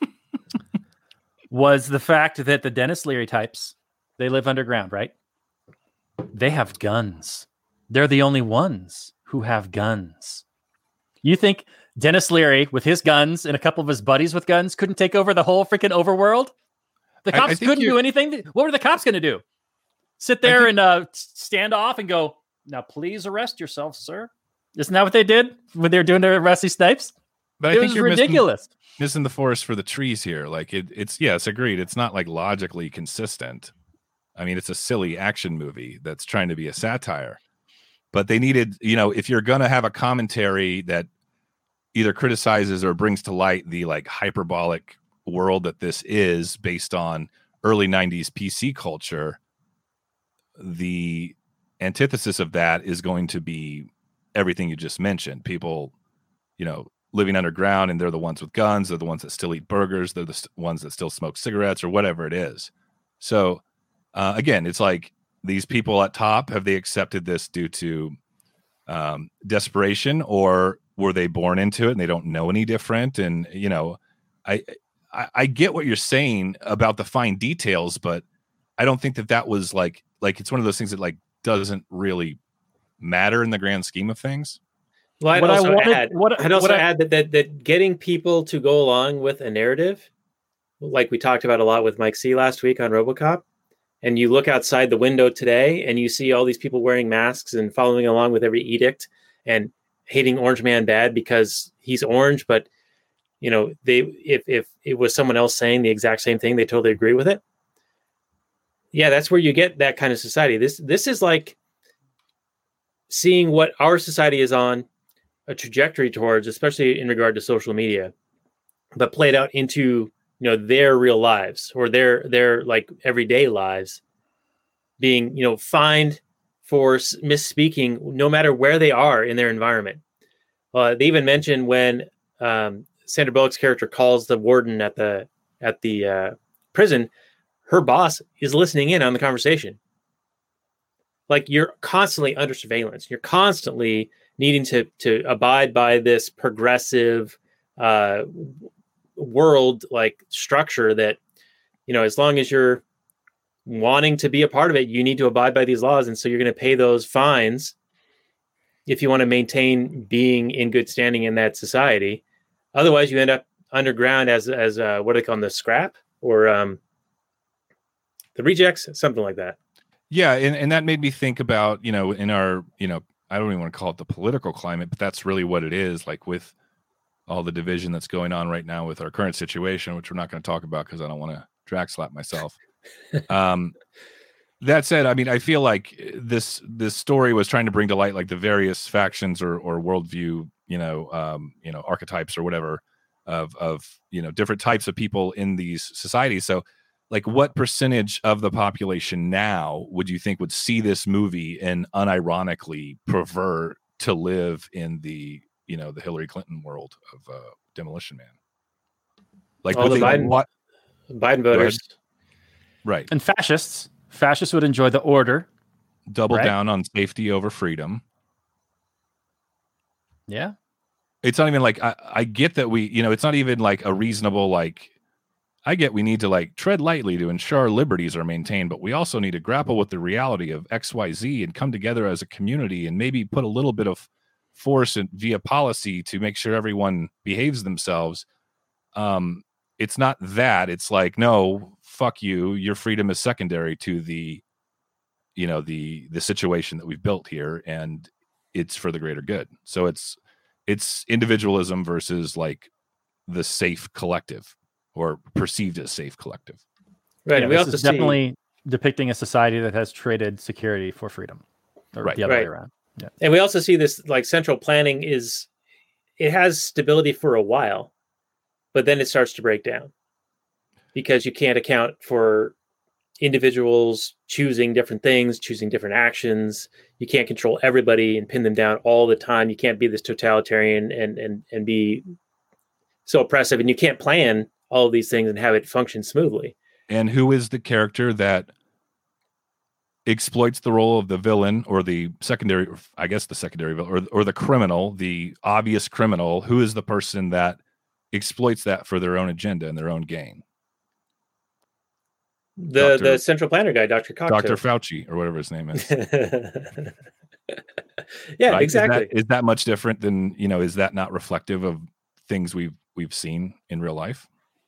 was the fact that the Dennis Leary types, they live underground, right? They have guns. They're the only ones who have guns. You think Dennis Leary with his guns and a couple of his buddies with guns couldn't take over the whole freaking overworld? The I- I cops think couldn't you- do anything. What were the cops going to do? Sit there think- and uh, stand off and go, now please arrest yourself, sir. Isn't that what they did when they were doing their Wesley Snipes? But I It think was you're missing, ridiculous. missing the forest for the trees here. Like it, it's yes, agreed. It's not like logically consistent. I mean, it's a silly action movie that's trying to be a satire. But they needed, you know, if you're gonna have a commentary that either criticizes or brings to light the like hyperbolic world that this is based on early nineties P C culture, the antithesis of that is going to be everything you just mentioned. People, you know, living underground, and they're the ones with guns. They're the ones that still eat burgers. They're the st- ones that still smoke cigarettes or whatever it is. So uh, again, it's like these people at top, have they accepted this due to um, desperation, or were they born into it and they don't know any different? And, you know, I, I, I get what you're saying about the fine details, but I don't think that that was like, like, it's one of those things that like doesn't really matter in the grand scheme of things. Well, I'd What I also wanted- add, what- I'd also what I- add that, that that getting people to go along with a narrative, like we talked about a lot with Mike C last week on RoboCop, and you look outside the window today and you see all these people wearing masks and following along with every edict and hating Orange Man bad because he's orange, but you know, they if if it was someone else saying the exact same thing, they totally agree with it. Yeah, that's where you get that kind of society. This this is like seeing what our society is on a trajectory towards, especially in regard to social media, but played out into, you know, their real lives or their their like everyday lives, being, you know, fined for s- misspeaking no matter where they are in their environment. Uh, they even mentioned when um, Sandra Bullock's character calls the warden at the at the uh, prison, her boss is listening in on the conversation. Like, you're constantly under surveillance. You're constantly needing to to abide by this progressive uh, world like structure that, you know, as long as you're wanting to be a part of it, you need to abide by these laws. And so you're going to pay those fines if you want to maintain being in good standing in that society. Otherwise, you end up underground as as uh, what do they call them, the scrap or um, the rejects, something like that. Yeah, and, and that made me think about, you know, in our, you know, I don't even want to call it the political climate, but that's really what it is, like with all the division that's going on right now with our current situation, which we're not going to talk about because I don't want to drag slap myself. um, that said, I mean, I feel like this this story was trying to bring to light like the various factions or or worldview, you know, um, you know, archetypes or whatever of of you know different types of people in these societies. So, like, what percentage of the population now would you think would see this movie and unironically prefer to live in the, you know, the Hillary Clinton world of uh, Demolition Man? Like, All would the they Biden- what? Biden voters. Right. And fascists. Fascists would enjoy the order. Double Right. down on safety over freedom. Yeah. It's not even like, I, I get that we, you know, it's not even like a reasonable, like, I get we need to like tread lightly to ensure our liberties are maintained, but we also need to grapple with the reality of X Y Z and come together as a community and maybe put a little bit of force and via policy to make sure everyone behaves themselves. Um, it's not that. It's like, no, fuck you. Your freedom is secondary to the, you know, the the situation that we've built here, and it's for the greater good. So it's it's individualism versus like the safe collective, or perceived as safe collective. Right. Yeah, we this also is see, definitely depicting a society that has traded security for freedom, or Right. the other Right. way around. and we also see this like central planning is, it has stability for a while, but then it starts to break down because you can't account for individuals choosing different things, choosing different actions. You can't control everybody and pin them down all the time. You can't be this totalitarian and and and be so oppressive, and you can't plan all of these things and have it function smoothly. And who is the character that exploits the role of the villain or the secondary, I guess the secondary villain, or, or the criminal, the obvious criminal? Who is the person that exploits that for their own agenda and their own gain? The Doctor the central planner guy, Doctor Cocteau. Doctor Fauci, or whatever his name is. yeah, Right? exactly. Is that, is that much different than, you know, is that not reflective of things we've we've seen in real life?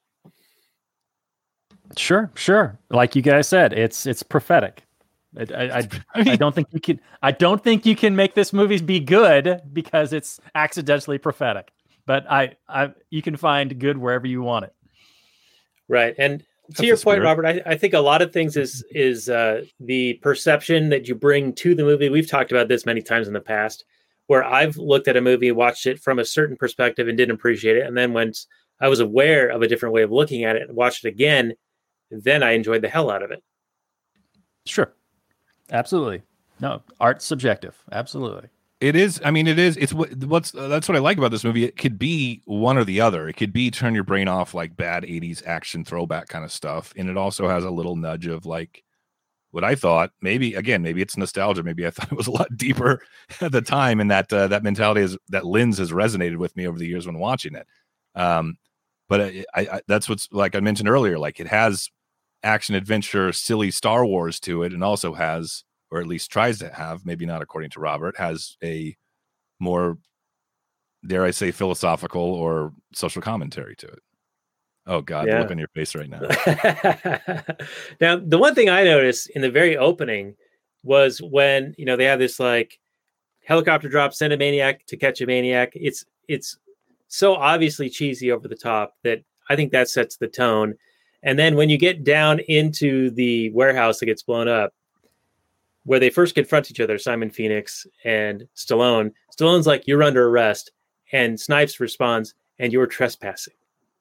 Sure, sure. Like you guys said, it's it's prophetic. I, I, I, I don't think you can. I don't think you can make this movie be good because it's accidentally prophetic. But I, I, you can find good wherever you want it. Right. And to That's your the point, spirit. Robert, I, I think a lot of things is is uh, the perception that you bring to the movie. We've talked about this many times in the past, where I've looked at a movie, watched it from a certain perspective and didn't appreciate it. And then once I was aware of a different way of looking at it and watched it again, then I enjoyed the hell out of it. Sure, absolutely. No, art's subjective. Absolutely. It is. I mean, it is. It's what what's that's what I like about this movie. It could be one or the other. It could be turn your brain off like bad eighties action throwback kind of stuff, and it also has a little nudge of like what I thought. Maybe again, maybe it's nostalgia. Maybe I thought it was a lot deeper at the time, and that uh, that mentality is that lens has resonated with me over the years when watching it. Um, but I, I, that's what's like I mentioned earlier. Like it has action adventure, silly Star Wars to it, and also has, or at least tries to have, maybe not according to Robert, has a more, dare I say, philosophical or social commentary to it. Oh God, Yeah. the look on your face right now. Now, the one thing I noticed in the very opening was when, you know, they have this like helicopter drop, send a maniac to catch a maniac. It's, it's so obviously cheesy over the top that I think that sets the tone. And then when you get down into the warehouse that gets blown up, where they first confront each other, Simon Phoenix and Stallone, Stallone's like, "You're under arrest." And Snipes responds, "And you're trespassing."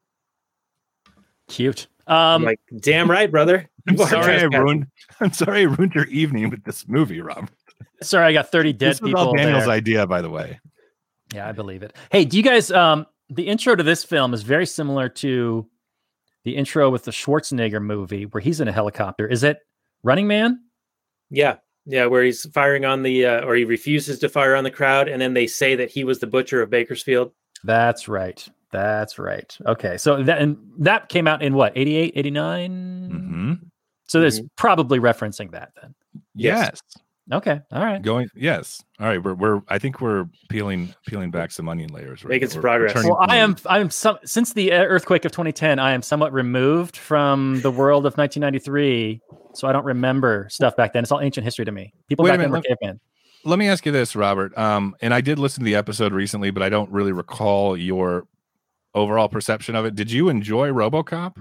Cute. I'm Um, like, damn right, brother. I'm You are sorry I trespassing. ruined. I'm sorry I ruined your evening with this movie, Rob. sorry, I got thirty dead This was people all Daniel's there. idea, by the way. Yeah, I believe it. Hey, do you guys? Um, the intro to this film is very similar to the intro with the Schwarzenegger movie, where he's in a helicopter. Is it Running Man? Yeah. Yeah. Where he's firing on the, uh, or he refuses to fire on the crowd. And then they say that he was the butcher of Bakersfield. That's right. That's right. Okay, so that and that came out in what, eighty-eight, eighty-nine? Mm-hmm. So there's probably referencing that then. Yes. Yes. Okay, all right. Going. Yes. All right. We're. We're. I think we're peeling peeling back some onion layers. Right Making now. some We're- we're progress. turning Well, I am. some- I'm some since the earthquake of twenty ten. I am somewhat removed from the world of nineteen ninety-three, so I don't remember stuff back then. It's all ancient history to me. People Wait a back then were minute, cavemen. Let me ask you this, Robert. Um, and I did listen to the episode recently, but I don't really recall your overall perception of it. Did you enjoy RoboCop?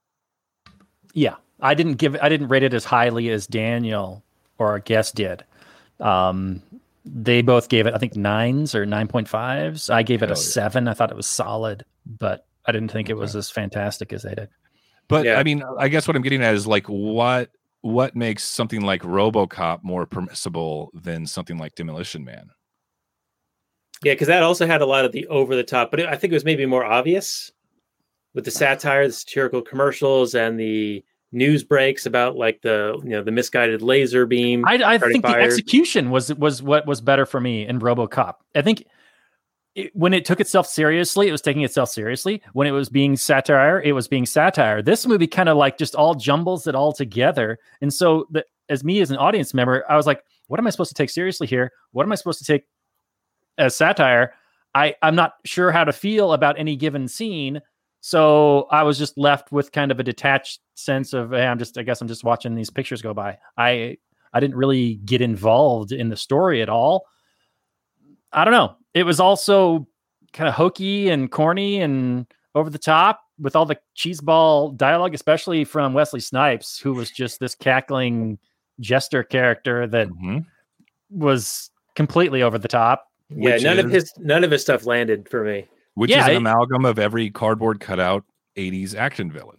Yeah, I didn't give. I didn't rate it as highly as Daniel or our guest did. Um, they both gave it, I think, nines or nine point fives. I gave it Hell a yeah. seven. I thought it was solid, but I didn't think it was as fantastic as they did. But Yeah. I mean, I guess what I'm getting at is like what what makes something like RoboCop more permissible than something like Demolition Man? Yeah. Cause that also had a lot of the over the top, but it, I think it was maybe more obvious with the satire, the satirical commercials and the news breaks about like the, you know, the misguided laser beam. I, I starting think the fires. execution was was what was better for me in RoboCop. I think it, when it took itself seriously, it was taking itself seriously. When it was being satire, it was being satire. This movie kind of like just all jumbles it all together. And so, the, as me as an audience member, I was like, "What am I supposed to take seriously here? What am I supposed to take as satire?" I I'm not sure how to feel about any given scene. So I was just left with kind of a detached sense of, hey, I'm just, I guess I'm just watching these pictures go by. I, I didn't really get involved in the story at all. I don't know. It was also kind of hokey and corny and over the top with all the cheeseball dialogue, especially from Wesley Snipes, who was just this cackling jester character that Mhm. was completely over the top. Yeah. Which None of is- his, none of his stuff landed for me. Which Yeah, is an it- amalgam of every cardboard cutout eighties action villain.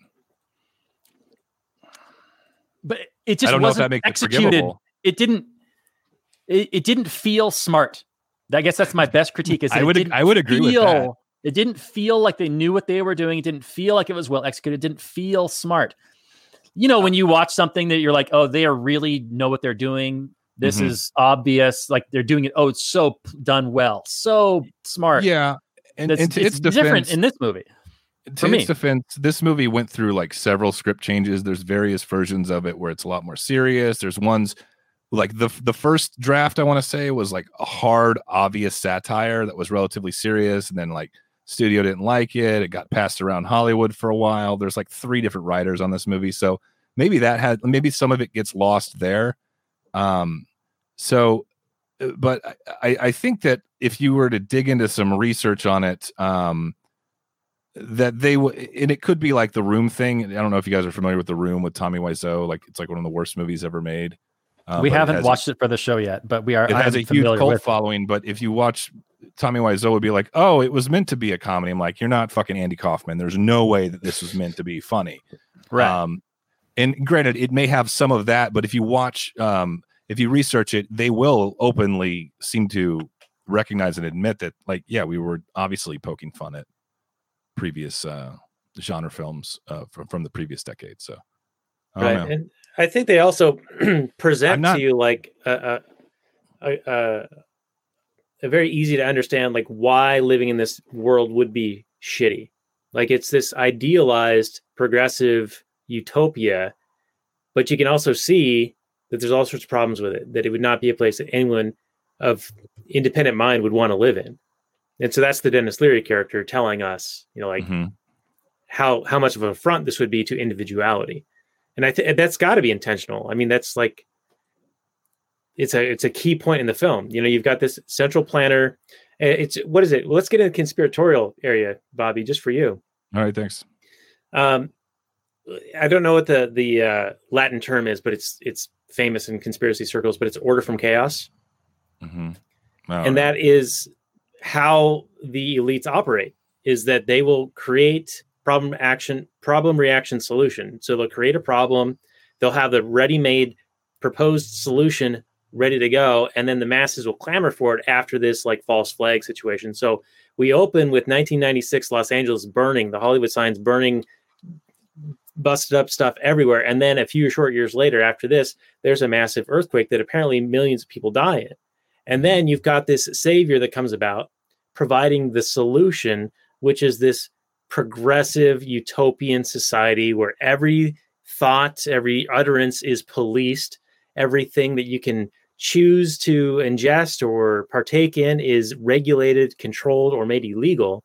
But it just I don't know if wasn't that makes it executed. forgivable. It didn't. It, it didn't feel smart. I guess that's my best critique. Is that I it would didn't I would agree with feel, that. It didn't feel like they knew what they were doing. It didn't feel like it was well executed. It didn't feel smart. You know, when you watch something that you're like, oh, they are really know what they're doing. This Mhm. is obvious. Like they're doing it. Oh, it's so p- done well, so smart. Yeah. And, That's, and to it's its different defense, in this movie. to for its me. defense, this movie went through like several script changes. There's various versions of it where it's a lot more serious. There's ones like the the first draft, I want to say, was like a hard, obvious satire that was relatively serious, and then like studio didn't like it. It got passed around Hollywood for a while. There's like three different writers on this movie, so maybe that had maybe some of it gets lost there. Um, so, uh, but I, I think that if you were to dig into some research on it, um, that they would, and it could be like the Room thing. I don't know if you guys are familiar with the Room with Tommy Wiseau. Like it's like one of the worst movies ever made. Uh, we but it haven't has watched a, it for the show yet, but we are. It has I'm a huge familiar cult with it. following. But if you watch, Tommy Wiseau would be like, "Oh, it was meant to be a comedy." I'm like, "You're not fucking Andy Kaufman. There's no way that this was meant to be funny." Right. Um, and granted, it may have some of that, but if you watch, um, if you research it, they will openly seem to recognize and admit that, like, yeah, we were obviously poking fun at previous uh, genre films uh, from from the previous decade. So, I don't Right. know. And I think they also present I'm not- to you like a, a, a, a, a very easy to understand, like why living in this world would be shitty. Like it's this idealized progressive utopia, but you can also see that there's all sorts of problems with it, that it would not be a place that anyone of independent mind would want to live in. And so that's the Dennis Leary character telling us, you know, like Mhm. how, how much of an affront this would be to individuality. And I think that's got to be intentional. I mean, that's like, it's a, it's a key point in the film. You know, you've got this central planner. uh, It's, what is it? Well, let's get in the conspiratorial area, Bobby, just for you. All right, thanks. Um, I don't know what the, the uh, Latin term is, but it's, it's famous in conspiracy circles, but it's order from chaos. Mm-hmm. And that is how the elites operate, is that they will create problem action, problem reaction solution. So they'll create a problem, they'll have the ready-made proposed solution ready to go, and then the masses will clamor for it after this like false flag situation. So we open with nineteen ninety-six Los Angeles burning, the Hollywood signs burning, busted up stuff everywhere. And then a few short years later after this, there's a massive earthquake that apparently millions of people die in. And then you've got this savior that comes about providing the solution, which is this progressive utopian society where every thought, every utterance is policed. Everything that you can choose to ingest or partake in is regulated, controlled, or made illegal.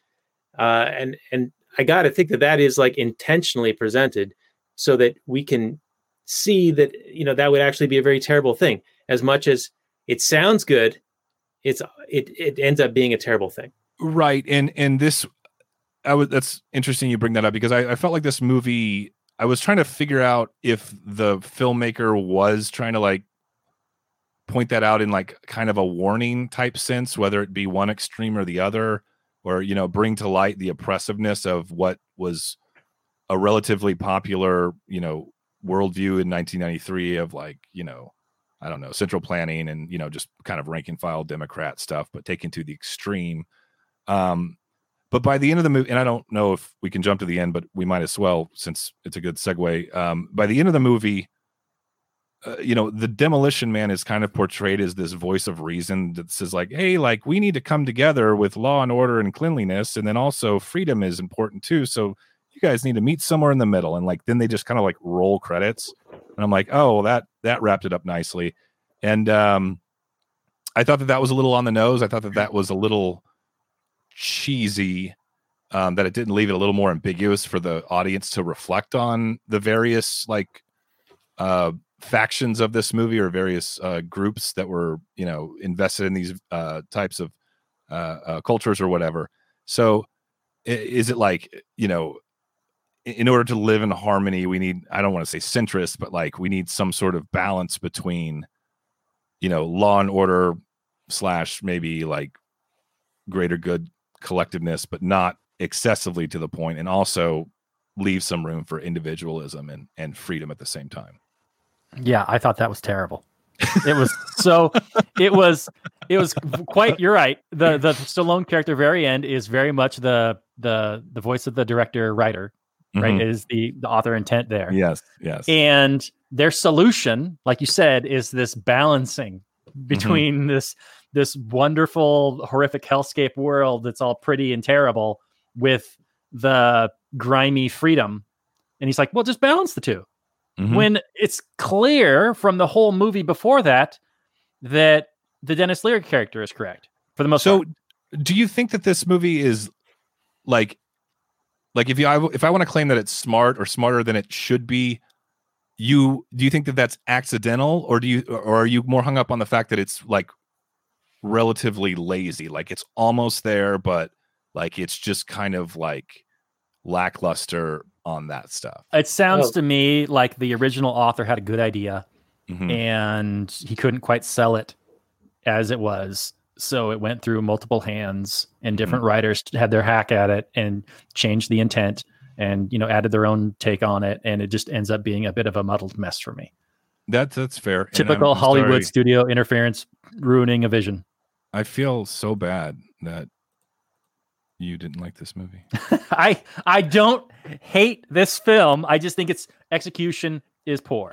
Uh, and, and I got to think that that is like intentionally presented so that we can see that, you know, that would actually be a very terrible thing. As much as it sounds good, it's it it ends up being a terrible thing. Right. And and this I was that's interesting you bring that up, because I, I felt like this movie, I was trying to figure out if the filmmaker was trying to like point that out in like kind of a warning type sense, whether it be one extreme or the other, or, you know, bring to light the oppressiveness of what was a relatively popular, you know, worldview in nineteen ninety-three of like, you know, I don't know, central planning and, you know, just kind of rank and file Democrat stuff, but taken to the extreme. Um, but by the end of the movie, and I don't know if we can jump to the end, but we might as well, since it's a good segue. Um, by the end of the movie, uh, you know, the Demolition Man is kind of portrayed as this voice of reason that says like, hey, like we need to come together with law and order and cleanliness. And then also freedom is important too. So you guys need to meet somewhere in the middle. And like, then they just kind of like roll credits. And I'm like, oh, well, that, that wrapped it up nicely. And um, I thought that that was a little on the nose. I thought that that was a little cheesy, um, that it didn't leave it a little more ambiguous for the audience to reflect on the various like uh, factions of this movie, or various uh, groups that were, you know, invested in these uh, types of uh, uh, cultures or whatever. So is it like, you know, in order to live in harmony, we need, I don't want to say centrist, but like we need some sort of balance between, you know, law and order slash maybe like greater good collectiveness, but not excessively to the point, and also leave some room for individualism and, and freedom at the same time. Yeah, I thought that was terrible. It was so, it was, it was quite, you're right. The, the Stallone character very end is very much the, the, the voice of the director writer, right? Mhm. Is the, the author intent there. Yes. Yes. And their solution, like you said, is this balancing between this, this wonderful, horrific hellscape world that's all pretty and terrible with the grimy freedom. And he's like, well, just balance the two. Mhm. When it's clear from the whole movie before that, that the Dennis Leary character is correct for the most So part. do you think that this movie is like, like if you, I, if I want to claim that it's smart or smarter than it should be, you, do you think that that's accidental, or do you, or are you more hung up on the fact that it's like relatively lazy? Like it's almost there, but like, it's just kind of like lackluster on that stuff. It sounds Oh. to me like the original author had a good idea Mhm. and he couldn't quite sell it as it was. So it went through multiple hands, and different writers had their hack at it and changed the intent and, you know, added their own take on it. And it just ends up being a bit of a muddled mess for me. That's, that's fair. And Typical I'm- I'm Hollywood sorry. studio interference ruining a vision. I feel so bad that you didn't like this movie. I I don't hate this film. I just think its execution is poor.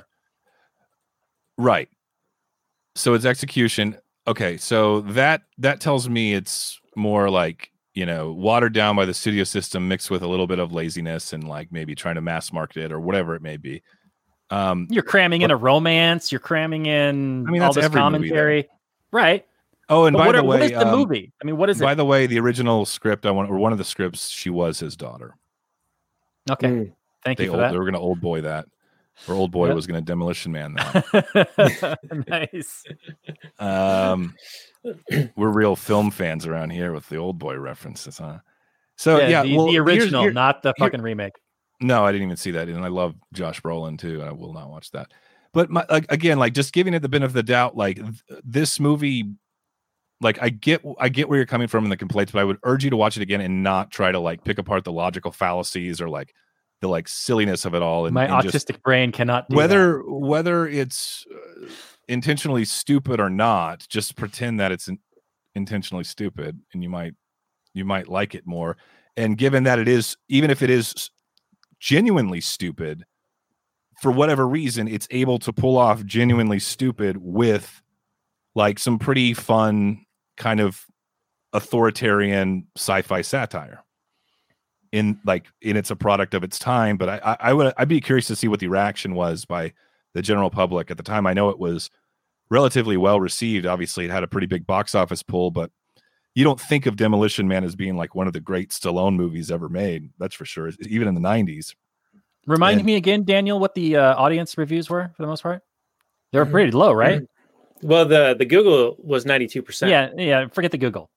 Right. So its execution. Okay, so that that tells me it's more like, you know, watered down by the studio system mixed with a little bit of laziness and like maybe trying to mass market it or whatever it may be. Um, You're cramming but, in a romance. You're cramming in I mean, all that's this every movie, commentary. Right. Oh, and But by what, the are- way, what is the um, movie? I mean, what is by it? the way, the original script, I want, or one of the scripts, she was his daughter. Okay. Mm. Thank They you for old, that. they were going to old boy that, or old boy Yep. was going to demolition man that. Nice. Um, we're real film fans around here with the old boy references, huh? So yeah, the, well, the here's- original, here- not the here- fucking remake. No, I didn't even see that, and I love Josh Brolin too. I will not watch that. But my, like, again, like just giving it the benefit of the doubt, like th- this movie, like I get, I get where you're coming from in the complaints, but I would urge you to watch it again and not try to like pick apart the logical fallacies or like the like silliness of it all. And, My and autistic just, brain cannot do whether whether it's uh, intentionally stupid or not, just pretend that it's in, intentionally stupid, and you might you might like it more. And given that it is, even if it is genuinely stupid, for whatever reason, it's able to pull off genuinely stupid with like some pretty fun kind of authoritarian sci-fi satire. In like, and it's a product of its time. But I, I, I would, I'd be curious to see what the reaction was by the general public at the time. I know it was relatively well received. Obviously, it had a pretty big box office pull, but you don't think of Demolition Man as being like one of the great Stallone movies ever made. That's for sure. Even in the nineties. Remind And- me again, Daniel, what the uh, audience reviews were for the most part. They were pretty low, right? Well, the the Google was ninety-two percent. Yeah, yeah. Forget the Google.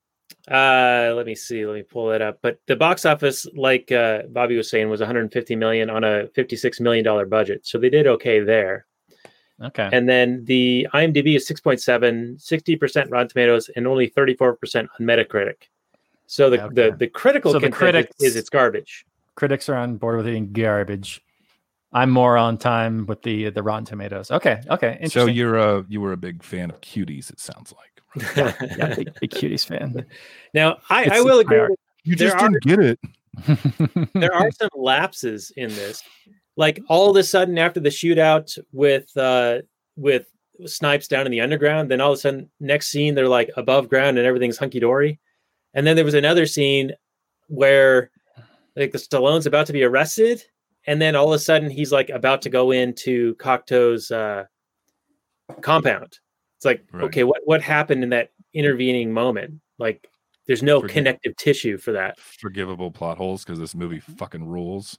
Uh, let me see. Let me pull that up. But the box office, like uh, Bobby was saying, was one hundred fifty million on a fifty-six million dollar budget. So they did okay there. Okay. And then the IMDb is six point seven, sixty percent Rotten Tomatoes, and only thirty-four percent on Metacritic. So the Okay. the, the critical So the consensus critics- is it's garbage. Critics are on board with eating garbage. I'm more on time with the the Rotten Tomatoes. Okay, okay. So Interesting. you're a you were a big fan of Cuties, it sounds like. yeah, big, big cuties fan. Now, I, It's- I will it's my agree. art. With, You There just are- didn't get it. there are some lapses in this. Like all of a sudden, after the shootout with uh, with Snipes down in the underground, then all of a sudden, next scene they're like above ground and everything's hunky dory. And then there was another scene where like the Stallone's about to be arrested, and then all of a sudden he's like about to go into Cocteau's uh, compound. It's like, Right. okay, what what happened in that intervening moment? Like, there's no Forget- connective tissue for that. Forgivable plot holes because this movie fucking rules.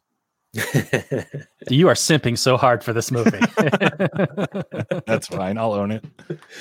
You are simping so hard for this movie. That's fine. I'll own it.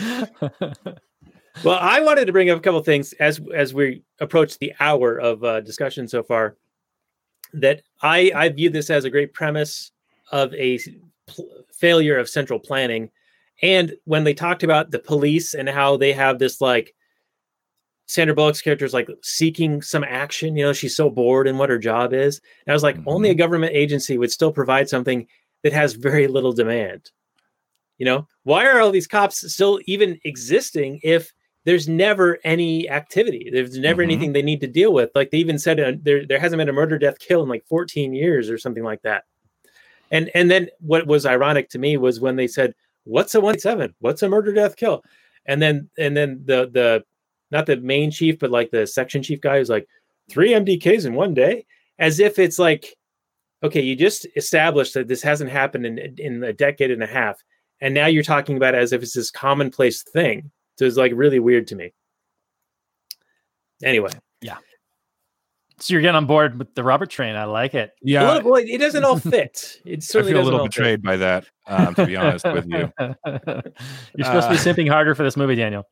Well, I wanted to bring up a couple of things as as we approach the hour of uh, discussion so far. That I I view this as a great premise of a pl- failure of central planning, and when they talked about the police and how they have this like Sandra Bullock's character is like seeking some action. You know, she's so bored in what her job is. And I was like, Mhm. only a government agency would still provide something that has very little demand. You know, why are all these cops still even existing if there's never any activity? There's never Mhm. anything they need to deal with. Like they even said uh, there there hasn't been a murder, death, kill in like fourteen years or something like that. And and then what was ironic to me was when they said, "What's a one seven? What's a murder, death, kill?" And then and then the the not the main chief, but like the section chief guy was like, three M D Ks in one day, as if it's like, okay, you just established that this hasn't happened in in a decade and a half, and now you're talking about it as if it's this commonplace thing. So it's like really weird to me. Anyway, So you're getting on board with the Robert train. I like it. a Yeah, little, well, it doesn't all fit. It I certainly feel a doesn't little all fit. betrayed by that, um, to be honest with you. You're supposed to be Uh, simping harder for this movie, Daniel.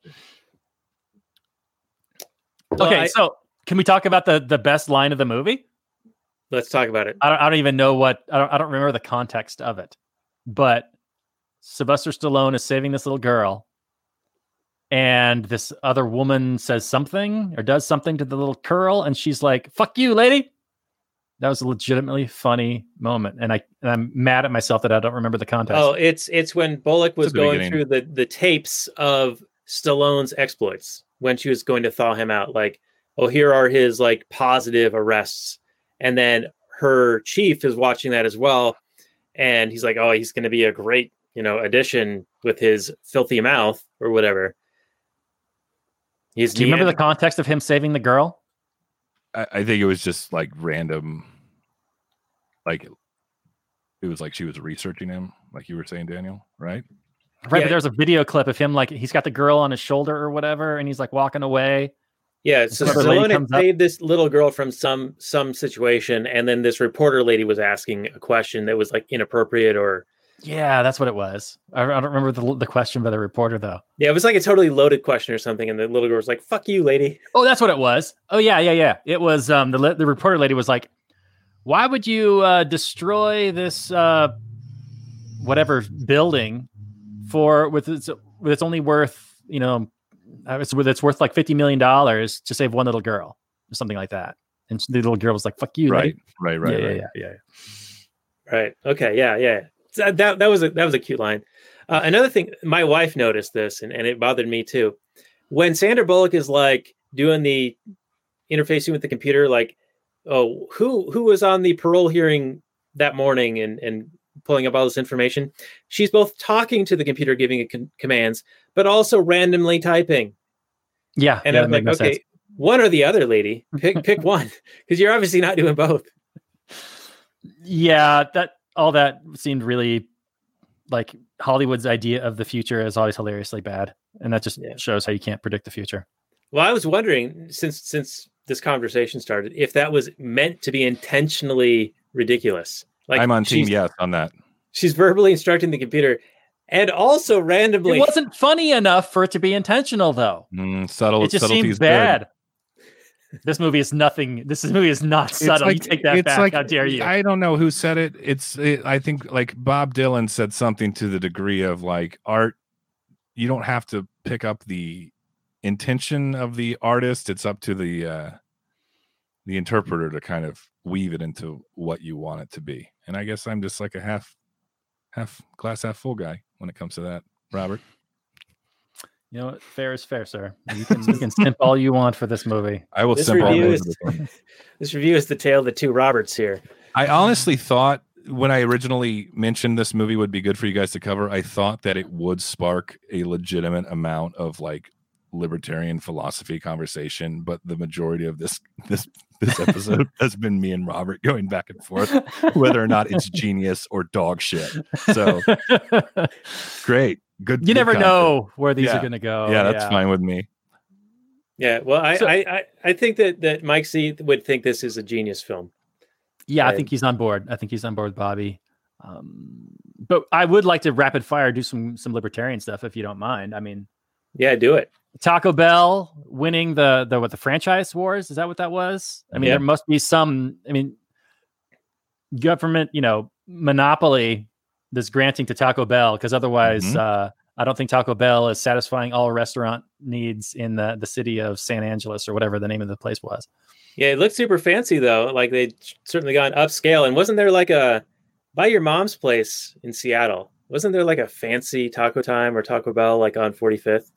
Well, Okay, I- so can we talk about the the best line of the movie? Let's talk about it. I don't, I don't even know what I don't I don't remember the context of it, but Sylvester Stallone is saving this little girl, and this other woman says something or does something to the little girl, and she's like, "Fuck you, lady." That was a legitimately funny moment, and I and I'm mad at myself that I don't remember the context. Oh, it's it's when Bullock was It's at the going beginning. through the the tapes of Stallone's exploits. when she was going to thaw him out. Like, oh, here are his like positive arrests. And then her chief is watching that as well. And he's like, oh, he's going to be a great, you know, addition with his filthy mouth or whatever. He's Do you remember the context of him saving the girl? I, I think it was just like random. Like it was like she was researching him, like you were saying, Daniel, right? Right, Yeah. but there's a video clip of him like he's got the girl on his shoulder or whatever, and he's like walking away. Yeah, so Another lady Stallone had comes up. saved this little girl from some some situation, and then this reporter lady was asking a question that was like inappropriate, or Yeah, that's what it was. I, I don't remember the, the question by the reporter though. yeah, it was like a totally loaded question or something, and the little girl was like, "Fuck you, lady." Oh, that's what it was. Oh yeah, yeah, yeah. It was um the li- the reporter lady was like, "Why would you uh, destroy this uh, whatever building for with its with it's only worth you know uh, it's with it's worth like fifty million dollars to save one little girl or something like that?" And the little girl was like, "Fuck you, Right, lady." right, right, yeah, right. yeah, yeah, yeah. Right. Okay. Yeah. Yeah. So that that was a that was a cute line. Uh, another thing, my wife noticed this, and, and it bothered me too. When Sandra Bullock is like doing the interfacing with the computer, like, oh, who who was on the parole hearing that morning, and and pulling up all this information. She's both talking to the computer, giving it con- commands, but also randomly typing. Yeah, And yeah, I'm that like, made no okay, sense. one or the other, lady. Pick pick one, because you're obviously not doing both. Yeah, that all that seemed really like Hollywood's idea of the future is always hilariously bad, and that just Yeah. shows how you can't predict the future. Well, I was wondering, since since this conversation started, if that was meant to be intentionally ridiculous. Like I'm on team she's, yes on that. she's verbally instructing the computer, and also randomly. It wasn't funny enough for it to be intentional, though. Mm, subtle, It just subtlety seems is good. bad. This movie is nothing. This movie is not It's subtle. like- you take that it's back. like- How dare you? I don't know who said it. It's it, I think like Bob Dylan said something to the degree of like art. You don't have to pick up the intention of the artist. It's up to the uh, the interpreter to kind of weave it into what you want it to be. And I guess I'm just like a half half glass half full guy when it comes to that. Robert. You know what? Fair is fair, sir. You can you can simp all you want for this movie. I will This simp all review over is- this one. This review is the tale of the two Roberts here. I honestly thought when I originally mentioned this movie would be good for you guys to cover, I thought that it would spark a legitimate amount of like libertarian philosophy conversation, but the majority of this this this episode has been me and Robert going back and forth whether or not it's genius or dog shit. So great. Good. You good never content. know where these Yeah. are going to go. Yeah, that's fine with me. Yeah, well, I So- I, I, I think that, that Mike C would think this is a genius film. Yeah, I Right. think he's on board. I think he's on board with Bobby. Um, but I would like to rapid fire do some some libertarian stuff if you don't mind. I mean, Yeah, do it. Taco Bell winning the the what the franchise wars, is that what that was? I mean, Yeah. there must be some. I mean, government, you know, monopoly that's granting to Taco Bell, because otherwise, Mhm. uh, I don't think Taco Bell is satisfying all restaurant needs in the the city of San Angeles or whatever the name of the place was. Yeah, it looks super fancy though. Like they'd certainly gone upscale. And wasn't there like a by your mom's place in Seattle? Wasn't there like a fancy Taco Time or Taco Bell like on forty-fifth?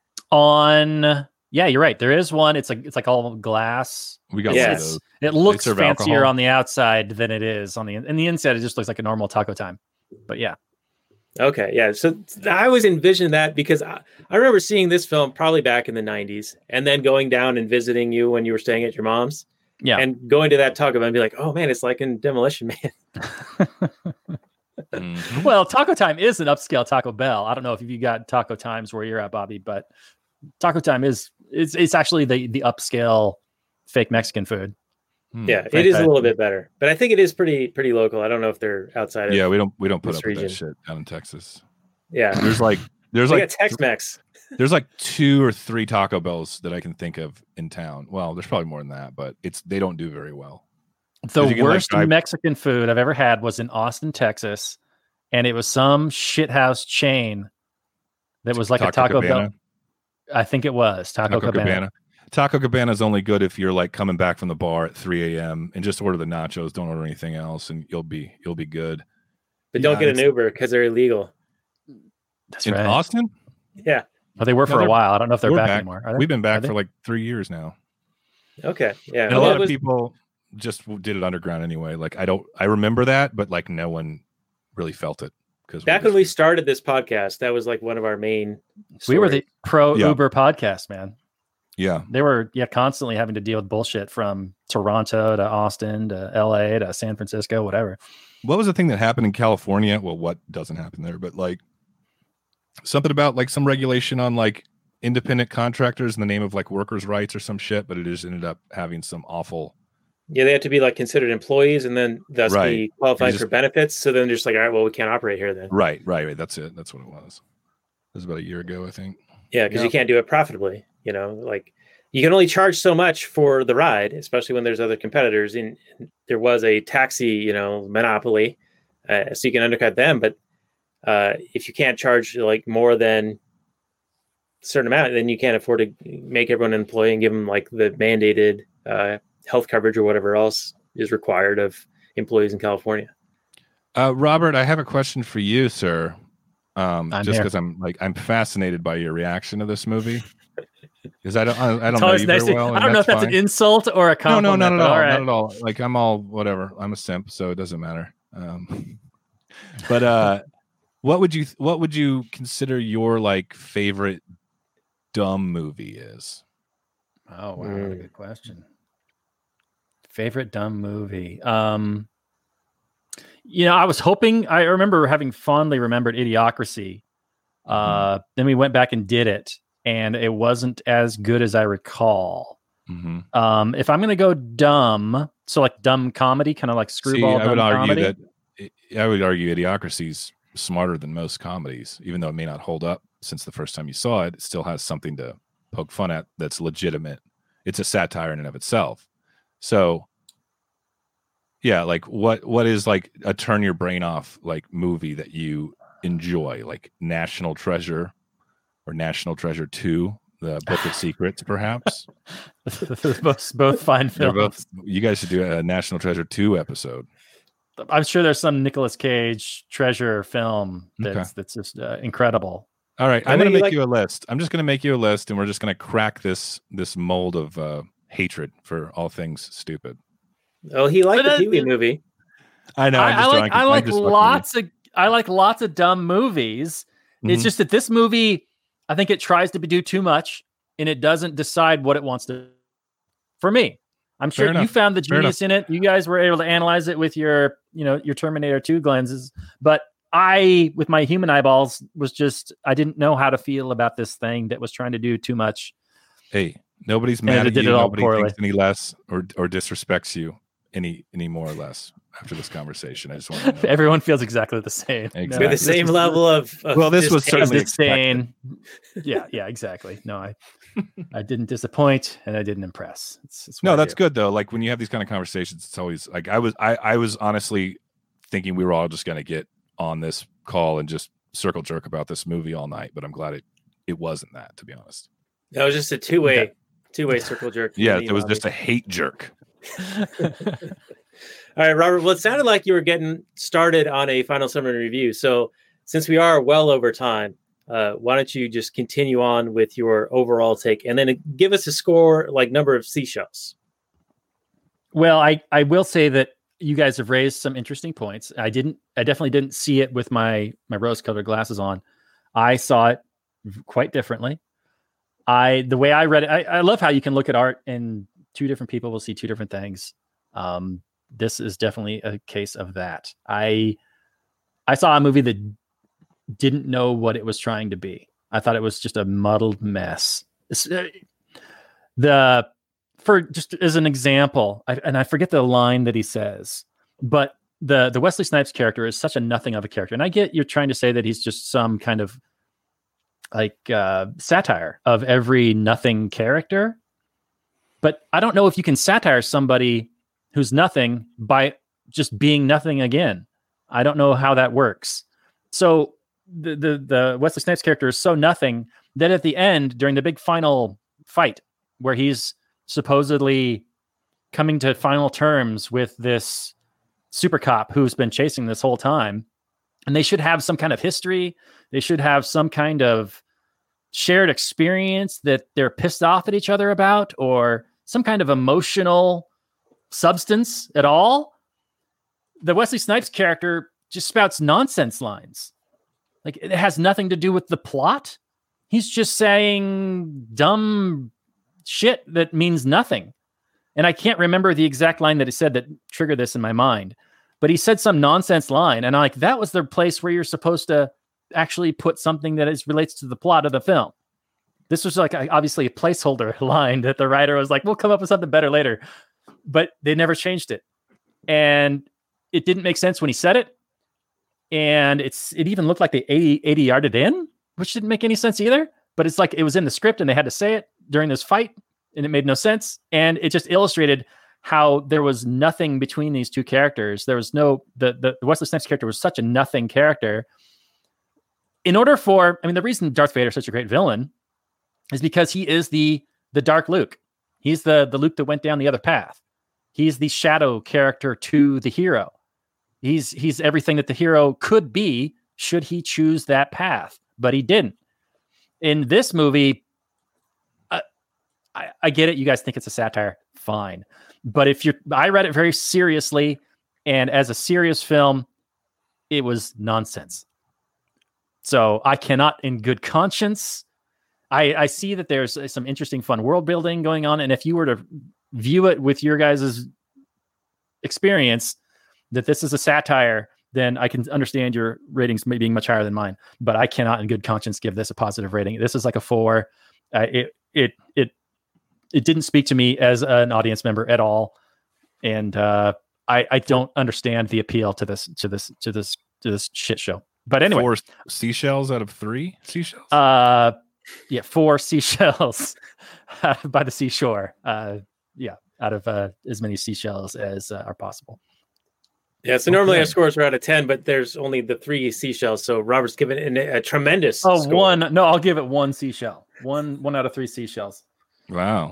On yeah, you're right. There is one. It's like it's like all glass. We got Yes. one of those. It looks serve fancier alcohol? on the outside than it is on the in the inside. It just looks like a normal Taco Time. But yeah, Okay, yeah. So I always envisioned that because I, I remember seeing this film probably back in the nineties and then going down and visiting you when you were staying at your mom's. yeah. And going to that Taco Bell and be like, oh man, it's like in Demolition Man. Mhm. Well, Taco Time is an upscale Taco Bell. I don't know if you got Taco Times where you're at, Bobby, but Taco Time is it's it's actually the the upscale fake Mexican food. Hmm. Yeah, it is a little bit better, but I think it is pretty pretty local. I don't know if they're outside of Yeah, we don't we don't put this up with that region. shit down in Texas. yeah. There's like there's They like got Tex-Mex. there's like two or three Taco Bells that I can think of in town. Well, there's probably more than that, but it's they don't do very well. The you can, like, worst drive- Mexican food I've ever had was in Austin, Texas, and it was some shithouse chain that was like a Taco Bell. Cabana. I think it was Taco, Taco Cabana. Cabana. Taco Cabana is only good if you're like coming back from the bar at three a.m. and just order the nachos. Don't order anything else, and you'll be you'll be good. But don't Yeah, get an it's- Uber because they're illegal. That's In right. Austin, Yeah. Well, they were for No, a they're- while. I don't know if they're We're back, back. anymore. Are they? We've been Are back they? for like three years now. Okay, yeah. And a Well, lot it of was- people just did it underground anyway. Like I don't, I remember that, but like no one really felt it because back when we started this podcast, that was like one of our main. We were the stories. pro Yeah. Uber podcast, man. yeah, They were yeah constantly having to deal with bullshit from Toronto to Austin to L A to San Francisco, whatever. what was the thing that happened in California? Well, what doesn't happen there, but like something about like some regulation on like independent contractors in the name of like workers' rights or some shit, but it just ended up having some awful. Yeah, they have to be like considered employees and then thus Right. be qualified just- for benefits. So then they're just like, all right, well, we can't operate here then. Right, right, right. That's it. That's what it was. It was about a year ago, I think. Yeah, because Yeah. you can't do it profitably. You know, like you can only charge so much for the ride, especially when there's other competitors. And there was a taxi, you know, monopoly, uh, so you can undercut them. But uh, if you can't charge like more than a certain amount, then you can't afford to make everyone an employee and give them like the mandated uh, health coverage or whatever else is required of employees in California. Uh, Robert, I have a question for you, sir. Um, I'm just here. because I'm like I'm fascinated by your reaction to this movie. Because I don't, I, I don't It's know always you nice very to- well. I and don't know if that's fine. an insult or a No, compliment. no, not at but all. all right. Not at all. Like I'm all whatever. I'm a simp, so it doesn't matter. Um, but uh, what would you what would you consider your like favorite dumb movie is? Oh wow, what a Mm. good question. Favorite dumb movie. Um, you know, I was hoping. I remember having fondly remembered Idiocracy. Uh, then we went back and did it, and it wasn't as good as I recall. Mm-hmm. Um, if I'm gonna go dumb, so like dumb comedy, kind of like See, screwball. I would dumb argue comedy. that I would argue Idiocracy's smarter than most comedies, even though it may not hold up since the first time you saw it. It still has something to poke fun at that's legitimate. It's a satire in and of itself. So, yeah, like what what is like a turn your brain off like movie that you enjoy, like National Treasure or National Treasure Two, the Book of Secrets, perhaps. both, both fine They're films. both. You guys should do a National Treasure Two episode. I'm sure there's some Nicolas Cage treasure film that's Okay. that's just uh, incredible. All right, I I'm know going to you make like- you a list. I'm just going to make you a list, and we're just going to crack this this mold of uh, hatred for all things stupid. Oh, he liked But, the uh, Pee Wee movie. I know. I, I'm I just like trying- I I'm like just fucking with you. lots of I like lots of dumb movies. It's Mhm. just that this movie, I think it tries to be, do too much, and it doesn't decide what it wants to. For me, I'm sure Fair you enough. found the Fair genius in it. You guys were able to analyze it with your, you know, your Terminator two lenses, but I, with my human eyeballs, was just I didn't know how to feel about this thing that was trying to do too much. Hey, nobody's And mad it at did you. it all Nobody poorly. thinks any less or or disrespects you any any more or less after this conversation. I just want to know. Everyone feels exactly the same. Exactly. With the this same was- level of, of Well, this was disdain. of certainly disdain. Yeah, yeah, exactly. No, I, I didn't disappoint and I didn't impress. It's, it's what No, I that's do. good though. Like when you have these kind of conversations, it's always like I was I I was honestly thinking we were all just going to get on this call and just circle jerk about this movie all night, but I'm glad it it wasn't that, to be honest. That was just a two way Okay. two way circle jerk. Yeah, it was just a hate jerk. All right, Robert. Well, it sounded like you were getting started on a final summary review. So, since we are well over time, uh, why don't you just continue on with your overall take, and then give us a score, like number of seashells. Well, I, I will say that you guys have raised some interesting points. I didn't, I definitely didn't see it with my, my rose colored glasses on. I saw it quite differently. I, the way I read it, I, I love how you can look at art and two different people will see two different things. Um, this is definitely a case of that. I, I saw a movie that didn't know what it was trying to be. I thought it was just a muddled mess. It's, uh, the, for just as an example, I, and I forget the line that he says, but the the Wesley Snipes character is such a nothing of a character. And I get you're trying to say that he's just some kind of like uh, satire of every nothing character, but I don't know if you can satire somebody who's nothing by just being nothing again. I don't know how that works. So the the the Wesley Snipes character is so nothing that at the end, during the big final fight, where he's supposedly coming to final terms with this super cop who's been chasing this whole time, and they should have some kind of history. They should have some kind of shared experience that they're pissed off at each other about, or some kind of emotional substance at all. The Wesley Snipes character just spouts nonsense lines. Like, it has nothing to do with the plot. He's just saying dumb shit that means nothing. And I can't remember the exact line that he said that triggered this in my mind, but he said some nonsense line. And I'm like, that was the place where you're supposed to actually put something that is relates to the plot of the film. This was like a, obviously a placeholder line that the writer was like, we'll come up with something better later, but they never changed it. And it didn't make sense when he said it. And it's, it even looked like they eighty yarded in, which didn't make any sense either. But it's like, it was in the script and they had to say it during this fight and it made no sense. And it just illustrated how there was nothing between these two characters. There was no, the, the, the Wesley Snipes character was such a nothing character. In order for, I mean, the reason Darth Vader is such a great villain is because he is the, the dark Luke. He's the, the Luke that went down the other path. He's the shadow character to the hero. He's, he's everything that the hero could be should he choose that path, but he didn't. In this movie, uh, I, I get it. You guys think it's a satire. Fine. But if you're, I read it very seriously, and as a serious film, it was nonsense. So I cannot, in good conscience, I, I see that there's some interesting, fun world building going on. And if you were to view it with your guys' experience, that this is a satire, then I can understand your ratings maybe being much higher than mine. But I cannot, in good conscience, give this a positive rating. This is like a four. Uh, it it it it didn't speak to me as an audience member at all, and uh, I I don't understand the appeal to this to this to this to this shit show. But anyway, four seashells out of three seashells. Uh, yeah, four seashells by the seashore. Uh, yeah, out of uh, as many seashells as uh, are possible. Yeah, so normally Okay. our scores are out of ten, but there's only the three seashells. So Robert's given it a, a tremendous Oh, score. one. No, I'll give it one seashell. One one out of three seashells. Wow.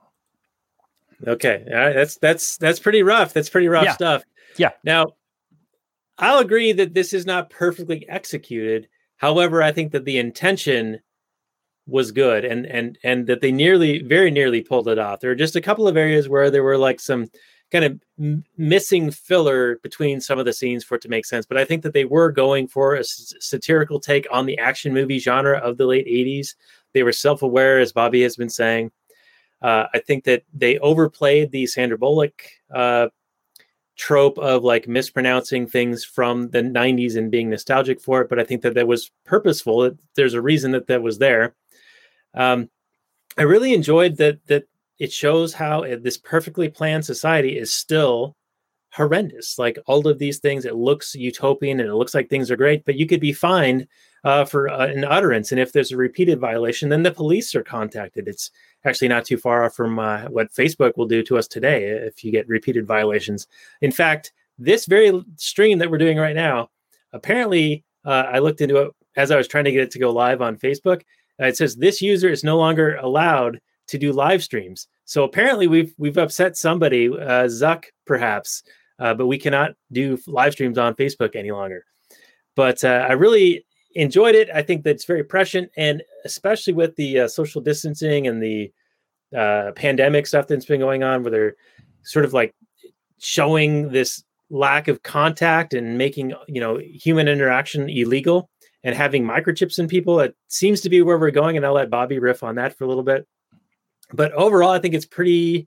Okay, all right, that's that's that's pretty rough. That's pretty rough Yeah. stuff. Yeah. Now, I'll agree that this is not perfectly executed. However, I think that the intention was good, and and and that they nearly, very nearly pulled it off. There were just a couple of areas where there were like some kind of m- missing filler between some of the scenes for it to make sense. But I think that they were going for a s- satirical take on the action movie genre of the late eighties. They were self-aware, as Bobby has been saying. Uh, I think that they overplayed the Sandra Bullock uh, trope of like mispronouncing things from the nineties and being nostalgic for it. But I think that that was purposeful. There's a reason that that was there. Um, I really enjoyed that, that it shows how it, this perfectly planned society is still horrendous. Like all of these things, it looks utopian and it looks like things are great, but you could be fined uh, for uh, an utterance. And if there's a repeated violation, then the police are contacted. It's actually not too far off from uh, what Facebook will do to us today if you get repeated violations. In fact, this very stream that we're doing right now, apparently uh, I looked into it as I was trying to get it to go live on Facebook. Uh, it says this user is no longer allowed to do live streams. So apparently we've we've upset somebody, uh, Zuck perhaps, uh, but we cannot do live streams on Facebook any longer. But uh, I really enjoyed it. I think that it's very prescient, and especially with the uh, social distancing and the uh, pandemic stuff that's been going on, where they're sort of like showing this lack of contact and making, you know, human interaction illegal and having microchips in people. It seems to be where we're going, and I'll let Bobby riff on that for a little bit. But overall, I think it's pretty,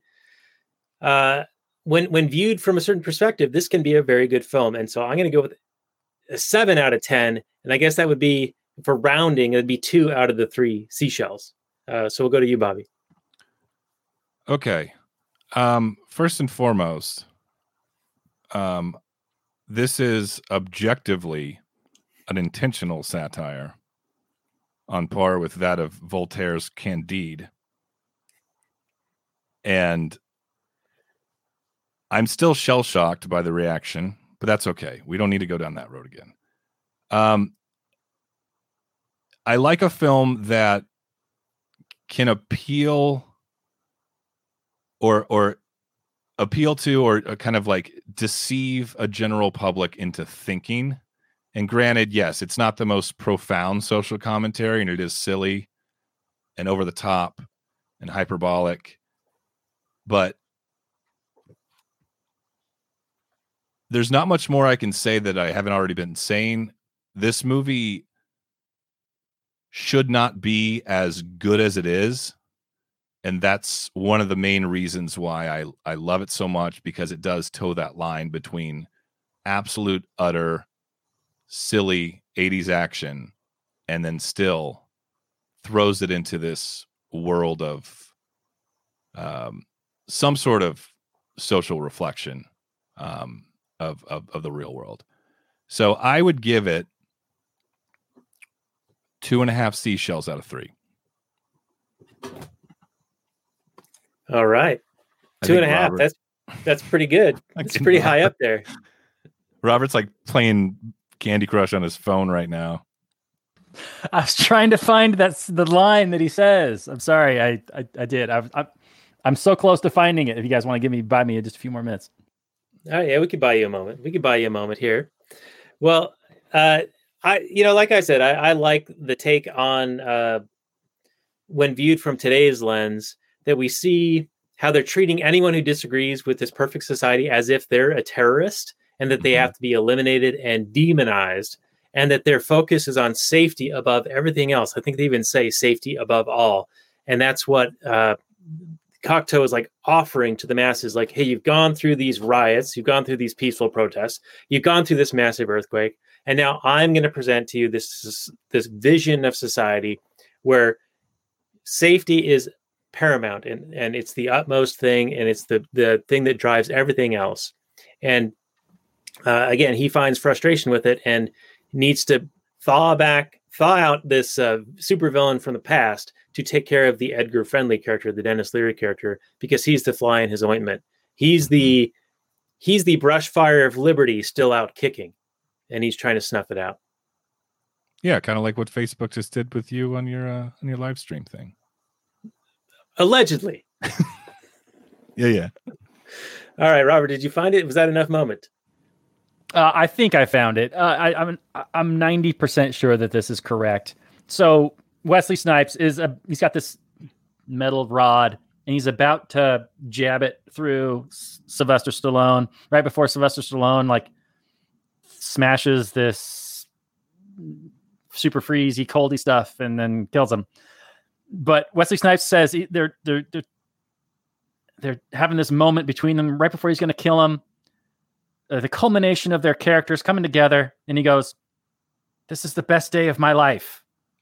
uh, when when viewed from a certain perspective, this can be a very good film. And so I'm going to go with a seven out of ten. And I guess that would be, for rounding, it would be two out of the three seashells. Uh, so we'll go to you, Bobby. Okay. Um, first and foremost, um, this is objectively an intentional satire on par with that of Voltaire's Candide. And I'm still shell-shocked by the reaction, but that's okay. We don't need to go down that road again. Um, I like a film that can appeal or or appeal to or kind of like deceive a general public into thinking. And granted, yes, it's not the most profound social commentary, and it is silly. and over the top and hyperbolic, but there's not much more I can say that I haven't already been saying. This movie should not be as good as it is. And that's one of the main reasons why I, I love it so much, because it does toe that line between absolute, utter, silly eighties action and then still throws it into this world of um, some sort of social reflection um, of, of, of the real world. So I would give it two and a half seashells out of three. All right. I Two and a think half. Robert- That's that's pretty good. I It's can- pretty high up there. Robert's like playing Candy Crush on his phone right now. I was trying to find that's the line that he says. I'm sorry, I I, I did. I've, I'm I'm so close to finding it. If you guys want to give me buy me just a few more minutes. Oh yeah, we could buy you a moment. We could buy you a moment here. Well, uh, I you know, like I said, I, I like the take on uh, when viewed from today's lens, that we see how they're treating anyone who disagrees with this perfect society as if they're a terrorist and that they have to be eliminated and demonized, and that their focus is on safety above everything else. I think they even say safety above all. And that's what uh, Cocteau is like offering to the masses. Like, hey, you've gone through these riots, you've gone through these peaceful protests, you've gone through this massive earthquake, and now I'm going to present to you this, this vision of society where safety is paramount, and, and it's the utmost thing, and it's the, the thing that drives everything else. And uh, again, he finds frustration with it and needs to thaw back, thaw out this uh, supervillain from the past to take care of the Edgar Friendly character, the Dennis Leary character, because he's the fly in his ointment. He's the he's the brush fire of liberty still out kicking, and he's trying to snuff it out. Yeah, kind of like what Facebook just did with you on your uh, on your live stream thing. Allegedly. Yeah, yeah. All right, Robert, did you find it? Was that enough moment? Uh, I think I found it. Uh, I, I'm I'm ninety percent sure that this is correct. So Wesley Snipes is a he's got this metal rod and he's about to jab it through S- Sylvester Stallone right before Sylvester Stallone like smashes this super freezy coldy stuff and then kills him. But Wesley Snipes says he, they're they're they're they're having this moment between them right before he's going to kill him. Uh, the culmination of their characters coming together, and he goes, "This is the best day of my life."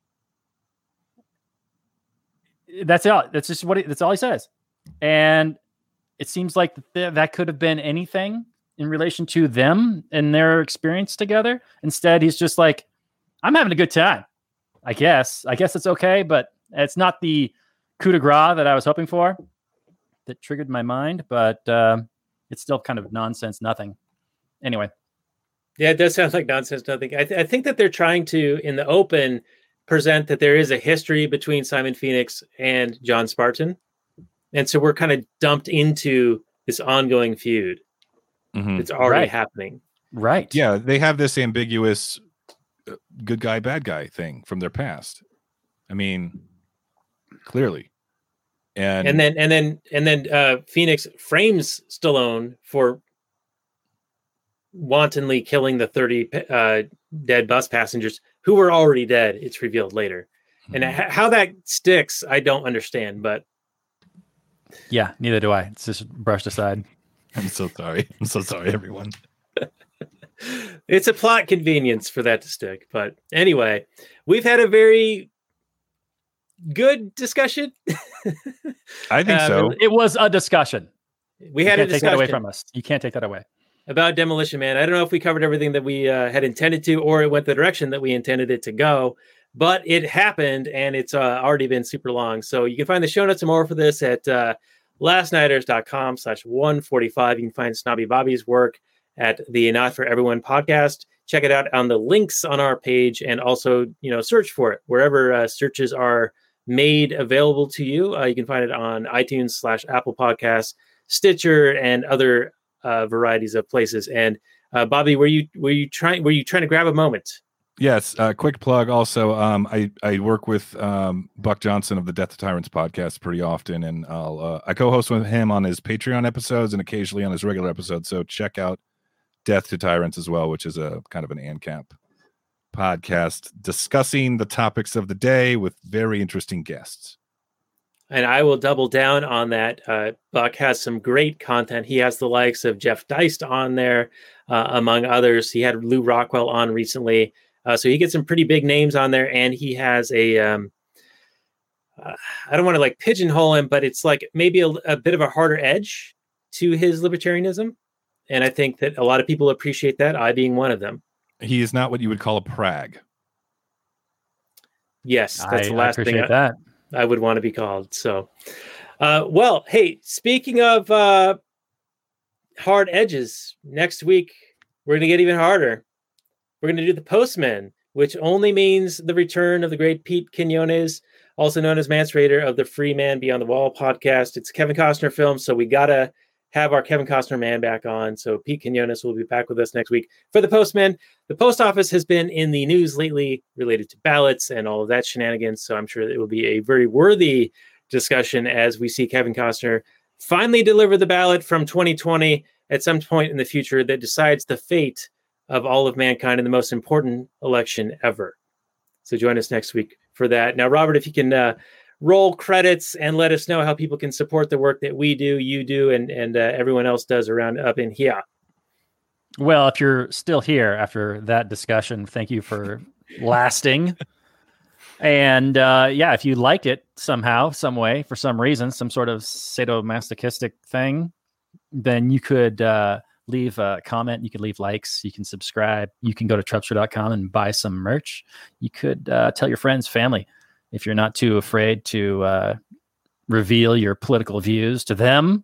That's all. That's just what. He, that's all he says, and it seems like th- that could have been anything in relation to them and their experience together. Instead, he's just like, "I'm having a good time. I guess. I guess it's okay, but it's not the coup de grace that I was hoping for that triggered my mind. But uh, it's still kind of nonsense. Nothing." Anyway. Yeah, it does sound like nonsense. Nothing. I, th- I think that they're trying to, in the open, present that there is a history between Simon Phoenix and John Spartan. And so we're kind of dumped into this ongoing feud. Mhm. It's already Right. happening. Right. Yeah, they have this ambiguous uh, good guy, bad guy thing from their past. I mean, clearly. And, And then and then and then uh, Phoenix frames Stallone for wantonly killing the thirty uh, dead bus passengers who were already dead. It's revealed later. And Mhm. h- how that sticks, I don't understand, but Yeah, neither do I. It's just brushed aside. I'm so sorry. I'm so sorry, everyone. it's a plot convenience for that to stick. But anyway, we've had a very good discussion. I think Uh, so. It was a discussion. We You had a can't take that away discussion from us. You can't take that away. about Demolition Man. I don't know if we covered everything that we uh, had intended to, or it went the direction that we intended it to go, but it happened, and it's uh, already been super long. So you can find the show notes and more for this at uh, lastnighters.com slash 145. You can find Snobby Bobby's work at the Not For Everyone podcast. Check it out on the links on our page, and also, you know, search for it wherever uh, searches are made available to you. Uh, you can find it on iTunes slash Apple Podcasts, Stitcher, and other uh, varieties of places. And uh, Bobby, were you were you trying were you trying to grab a moment? Yes, uh, quick plug. Also, um, I I work with um, Buck Johnson of the Death to Tyrants podcast pretty often, and I'll uh, I co-host with him on his Patreon episodes and occasionally on his regular episodes. So check out Death to Tyrants as well, which is a kind of an ANCAP podcast discussing the topics of the day with very interesting guests. And I will double down on that. Uh, Buck has some great content. He has the likes of Jeff Deist on there, uh, among others. He had Lou Rockwell on recently. Uh, so he gets some pretty big names on there. And he has a, um, uh, I don't want to like pigeonhole him, but it's like maybe a, a bit of a harder edge to his libertarianism. And I think that a lot of people appreciate that, I being one of them. He is not what you would call a prag. Yes, that's I, the last I thing appreciate I, that. I would want to be called. So, uh, well, hey, speaking of uh, hard edges, next week we're going to get even harder. We're going to do The Postman, which only means the return of the great Pete Quinones, also known as Mance Raider of the Free Man Beyond the Wall podcast. It's a Kevin Costner film, so we got to have our Kevin Costner man back on. So Pete Quinones will be back with us next week for The Postman. The post office has been in the news lately related to ballots and all of that shenanigans, so I'm sure it will be a very worthy discussion as we see Kevin Costner finally deliver the ballot from twenty twenty at some point in the future that decides the fate of all of mankind in the most important election ever. So join us next week for that. Now, Robert, if you can uh, roll credits and let us know how people can support the work that we do, you do, and, and uh, everyone else does around up in here. Well, if you're still here after that discussion, thank you for lasting. And uh, yeah, if you liked it somehow, some way, for some reason, some sort of sadomasochistic thing, then you could uh, leave a comment. You can leave likes. You can subscribe. You can go to Trubster dot com and buy some merch. You could uh, tell your friends, family, if you're not too afraid to uh, reveal your political views to them.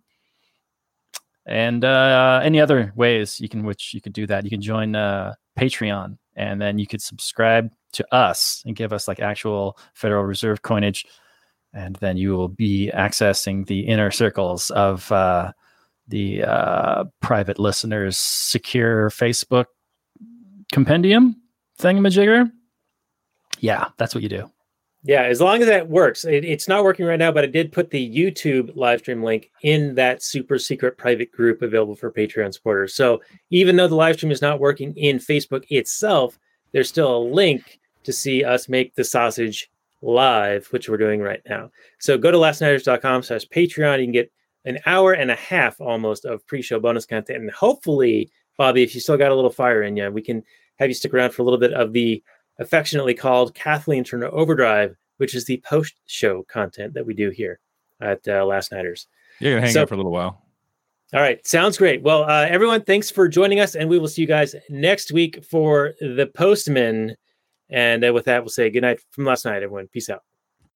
And uh, any other ways you can, which you could do that. You can join uh, Patreon, and then you could subscribe to us and give us like actual Federal Reserve coinage. And then you will be accessing the inner circles of uh, the uh, private listeners' secure Facebook compendium thingamajigger. Yeah, that's what you do. Yeah, as long as that works. It, it's not working right now, but I did put the YouTube live stream link in that super secret private group available for Patreon supporters. So even though the live stream is not working in Facebook itself, there's still a link to see us make the sausage live, which we're doing right now. So go to last nighters dot com slash Patreon. You can get an hour and a half almost of pre-show bonus content. And hopefully, Bobby, if you still got a little fire in you, we can have you stick around for a little bit of the affectionately called Kathleen Turner Overdrive, which is the post-show content that we do here at uh, Last Nighters. You're going to hang So- out for a little while. All right. Sounds great. Well, uh, everyone, thanks for joining us, and we will see you guys next week for The Postman. And uh, with that, we'll say good night from last night, everyone. Peace out.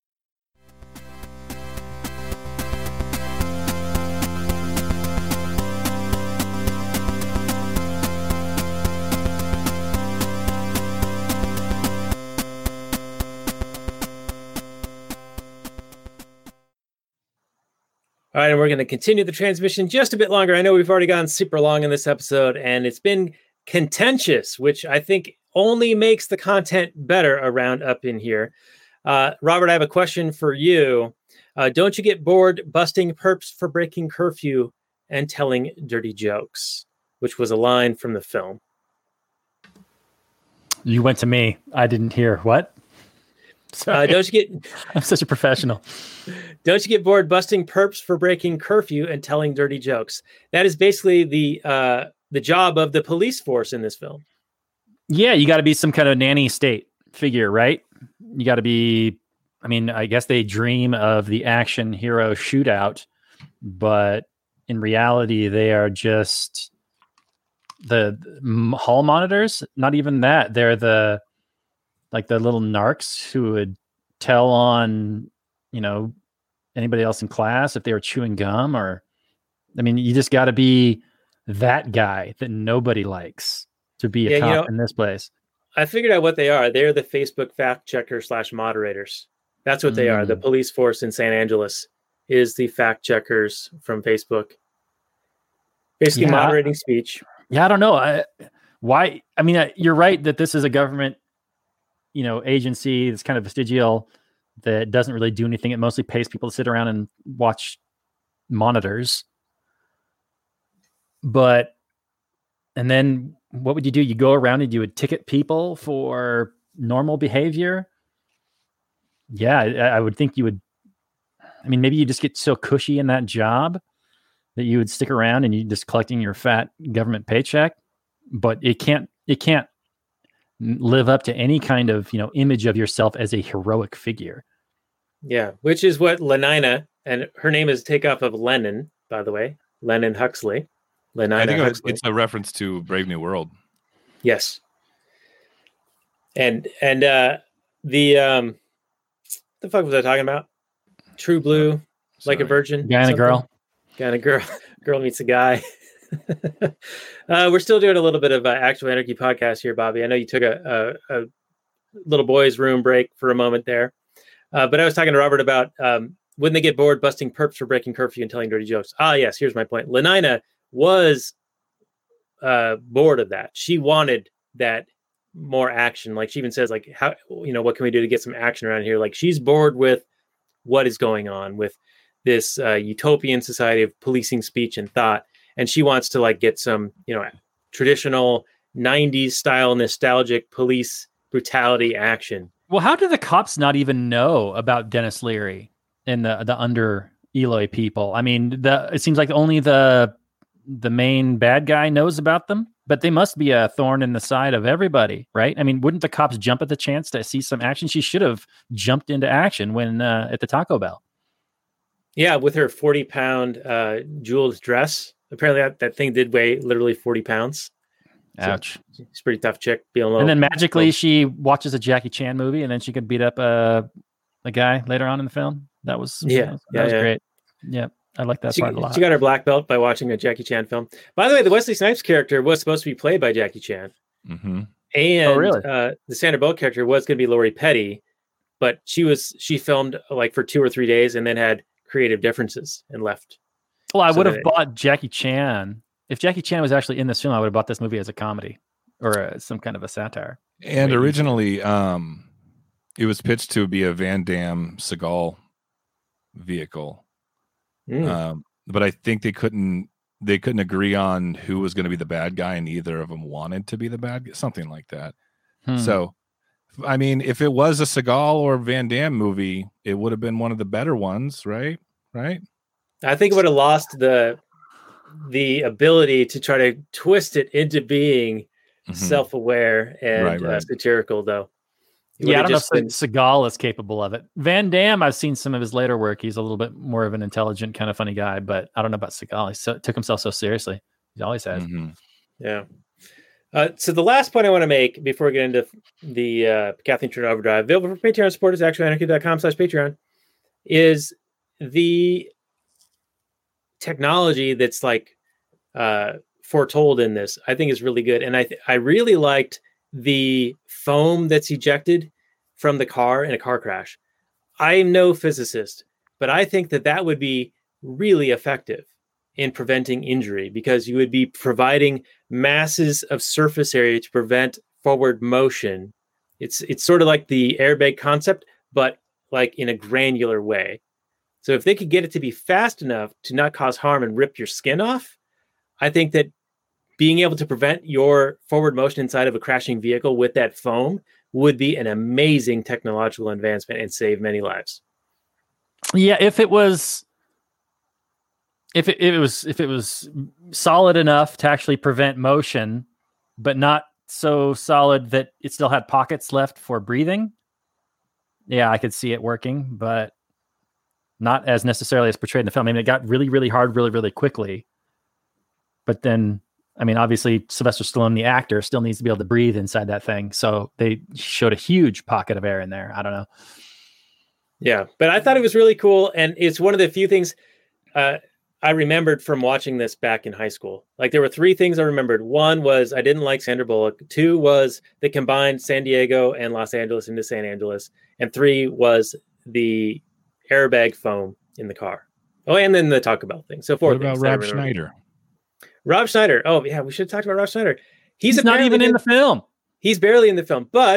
All right, and we're going to continue the transmission just a bit longer. I know we've already gone super long in this episode, and it's been contentious, which I think only makes the content better around up in here. Uh, Robert, I have a question for you. Uh, don't you get bored busting perps for breaking curfew and telling dirty jokes? Which was a line from the film. You went to me. I didn't hear what? Uh, don't you get I'm such a professional. don't you get bored busting perps for breaking curfew and telling dirty jokes? That is basically the uh, the job of the police force in this film. Yeah, you got to be some kind of nanny state figure, right? You got to be, I mean, I guess they dream of the action hero shootout, but in reality, they are just the, the hall monitors. Not even that. They're the, like the little narcs who would tell on, you know, anybody else in class if they were chewing gum, or, I mean, you just got to be that guy that nobody likes to be a Yeah, cop you know, in this place. I figured out what they are. They're the Facebook fact checker slash moderators. That's what they are. The Mm. police force in San Angeles is the fact checkers from Facebook. Basically Yeah. moderating speech. Yeah, I don't know. I, why? I mean, I, you're right that this is a government you know, agency that's kind of vestigial that doesn't really do anything. It mostly pays people to sit around and watch monitors. But, and then what would you do? You go around and you would ticket people for normal behavior. Yeah, I, I would think you would. I mean, maybe you just get so cushy in that job that you would stick around and you just collecting your fat government paycheck. But it can't, it can't live up to any kind of, you know, image of yourself as a heroic figure. Yeah, which is what Lenina, and her name is takeoff of Lenin, by the way, Lenin Huxley. Lenina I think Huxley. it's a reference to Brave New World. Yes. And and uh, the um, what the fuck was I talking about? True Blue, Sorry. Like a Virgin, Guy and a girl. Guy and a girl, girl meets a guy. uh, we're still doing a little bit of uh, Actual Anarchy podcast here, Bobby. I know you took a, a, a little boys' room break for a moment there, uh, but I was talking to Robert about um, wouldn't they get bored busting perps for breaking curfew and telling dirty jokes? Ah, yes. Here's my point. Lenina was uh, bored of that. She wanted that more action. Like she even says, like, how, you know, what can we do to get some action around here? Like she's bored with what is going on with this uh, utopian society of policing speech and thought. And she wants to like get some, you know, traditional nineties style nostalgic police brutality action. Well, how do the cops not even know about Dennis Leary and the the under Eloy people? I mean, the it seems like only the the main bad guy knows about them, but they must be a thorn in the side of everybody, right? I mean, wouldn't the cops jump at the chance to see some action? She should have jumped into action when uh, at the Taco Bell. Yeah, with her forty pound uh, jeweled dress. Apparently that, that thing did weigh literally forty pounds. Ouch. So she's a pretty tough chick. Being low. And then magically she watches a Jackie Chan movie and then she could beat up uh, a guy later on in the film. That was, yeah, that was, yeah, that was yeah. great. Yeah, I like that she, part a lot. She got her black belt by watching a Jackie Chan film. By the way, the Wesley Snipes character was supposed to be played by Jackie Chan. Mm-hmm. And Oh, really? uh, the Sandra Bullock character was going to be Lori Petty, but she was she filmed like for two or three days and then had creative differences and left. Well, I So would have that- bought Jackie Chan. If Jackie Chan was actually in this film, I would have bought this movie as a comedy or a, some kind of a satire. And Wait. originally, um, it was pitched to be a Van Damme Seagal vehicle, Mm. um, but I think they couldn't they couldn't agree on who was going to be the bad guy, and neither of them wanted to be the bad guy, something like that. Hmm. So, I mean, if it was a Seagal or Van Damme movie, it would have been one of the better ones, right? Right? I think it would have lost the the ability to try to twist it into being Mhm. self-aware and Right, Uh, right. satirical, though. It Yeah, I would don't have know if just Se- Seagal is capable of it. Van Damme, I've seen some of his later work. He's a little bit more of an intelligent, kind of funny guy, but I don't know about Seagal. He so, took himself so seriously. He always has. Mhm. Yeah. Uh, so the last point I want to make before we get into the uh, Kathleen Turner Overdrive, available for Patreon supporters, actualanarchy.com slash Patreon, is the technology that's like uh, foretold in this, I think is really good. And I th- I really liked the foam that's ejected from the car in a car crash. I am no physicist, but I think that that would be really effective in preventing injury, because you would be providing masses of surface area to prevent forward motion. It's it's sort of like the airbag concept, but like in a granular way. So if they could get it to be fast enough to not cause harm and rip your skin off, I think that being able to prevent your forward motion inside of a crashing vehicle with that foam would be an amazing technological advancement and save many lives. Yeah, if it was, if it, it was, if it was solid enough to actually prevent motion, but not so solid that it still had pockets left for breathing. Yeah, I could see it working, but not as necessarily as portrayed in the film. I mean, it got really, really hard, really, really quickly. But then, I mean, obviously, Sylvester Stallone, the actor, still needs to be able to breathe inside that thing. So they showed a huge pocket of air in there. I don't know. Yeah, but I thought it was really cool. And it's one of the few things uh, I remembered from watching this back in high school. Like there were three things I remembered. One was I didn't like Sandra Bullock. Two was they combined San Diego and Los Angeles into San Angeles. And three was the airbag foam in the car. Oh, and then the Taco Bell thing. So four What about things that I Rob remember. Schneider? Rob Schneider. Oh, yeah, we should have talked about Rob Schneider. He's, He's not even apparently in the film. He's barely in the film, but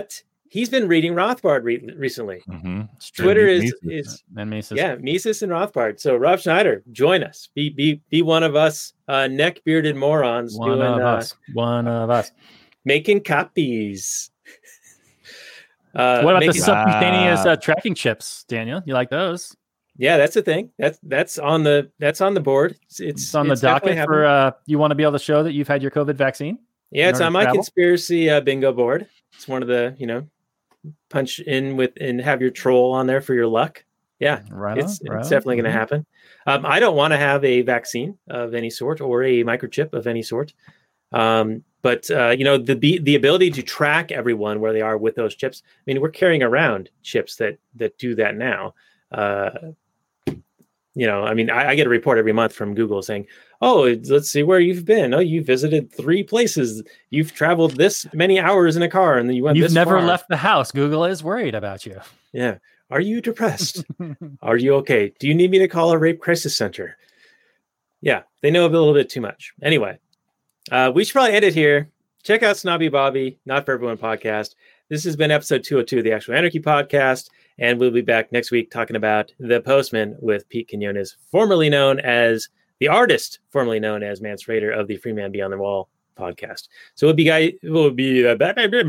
he's been reading Rothbard re- recently. Mm-hmm. Twitter is is And Mises. yeah, Mises and Rothbard. So Rob Schneider, join us. Be be be one of us uh, neck bearded morons One doing of uh, us. One of us. making copies. Uh, What about making, the subcutaneous Wow. uh, tracking chips, Daniel? You like those? Yeah, that's a thing. That's that's on the that's on the board. It's it's, It's on the it's definitely docket for. happening. Uh, you want to be able to show that you've had your COVID vaccine? Yeah, it's in order on to my travel? conspiracy uh, bingo board. It's one of the, you know, punch in with and have your troll on there for your luck. Yeah, Right. it's, on, right it's on. definitely going to Mhm. happen. Um, I don't want to have a vaccine of any sort or a microchip of any sort. Um, but, uh, you know, the, the the ability to track everyone where they are with those chips. I mean, we're carrying around chips that that do that now. Uh, you know, I mean, I, I get a report every month from Google saying, oh, it's- let's see where you've been. Oh, you visited three places. You've traveled this many hours in a car, and then you went You've this never far. left the house. Google is worried about you. Yeah. Are you depressed? Are you okay? Do you need me to call a rape crisis center? Yeah, they know a little bit too much. Anyway, uh, we should probably end it here. Check out Snobby Bobby, Not For Everyone podcast. This has been episode two oh two of the Actual Anarchy podcast, and we'll be back next week talking about The Postman with Pete Quinones, formerly known as the artist, formerly known as Mance Raider of the Free Man Beyond the Wall podcast. So we'll be guy will be uh,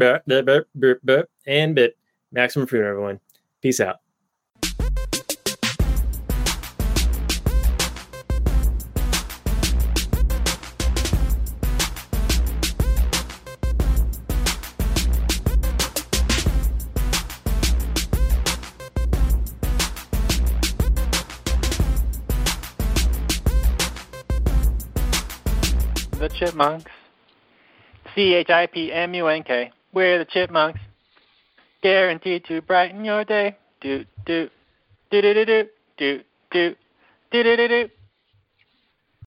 and bit maximum freedom, everyone. Peace out. The Chipmunks. C H I P M U N K. We're the Chipmunks. Guaranteed to brighten your day. Do, do, do, do, do, do, do, do, do, do, do, do.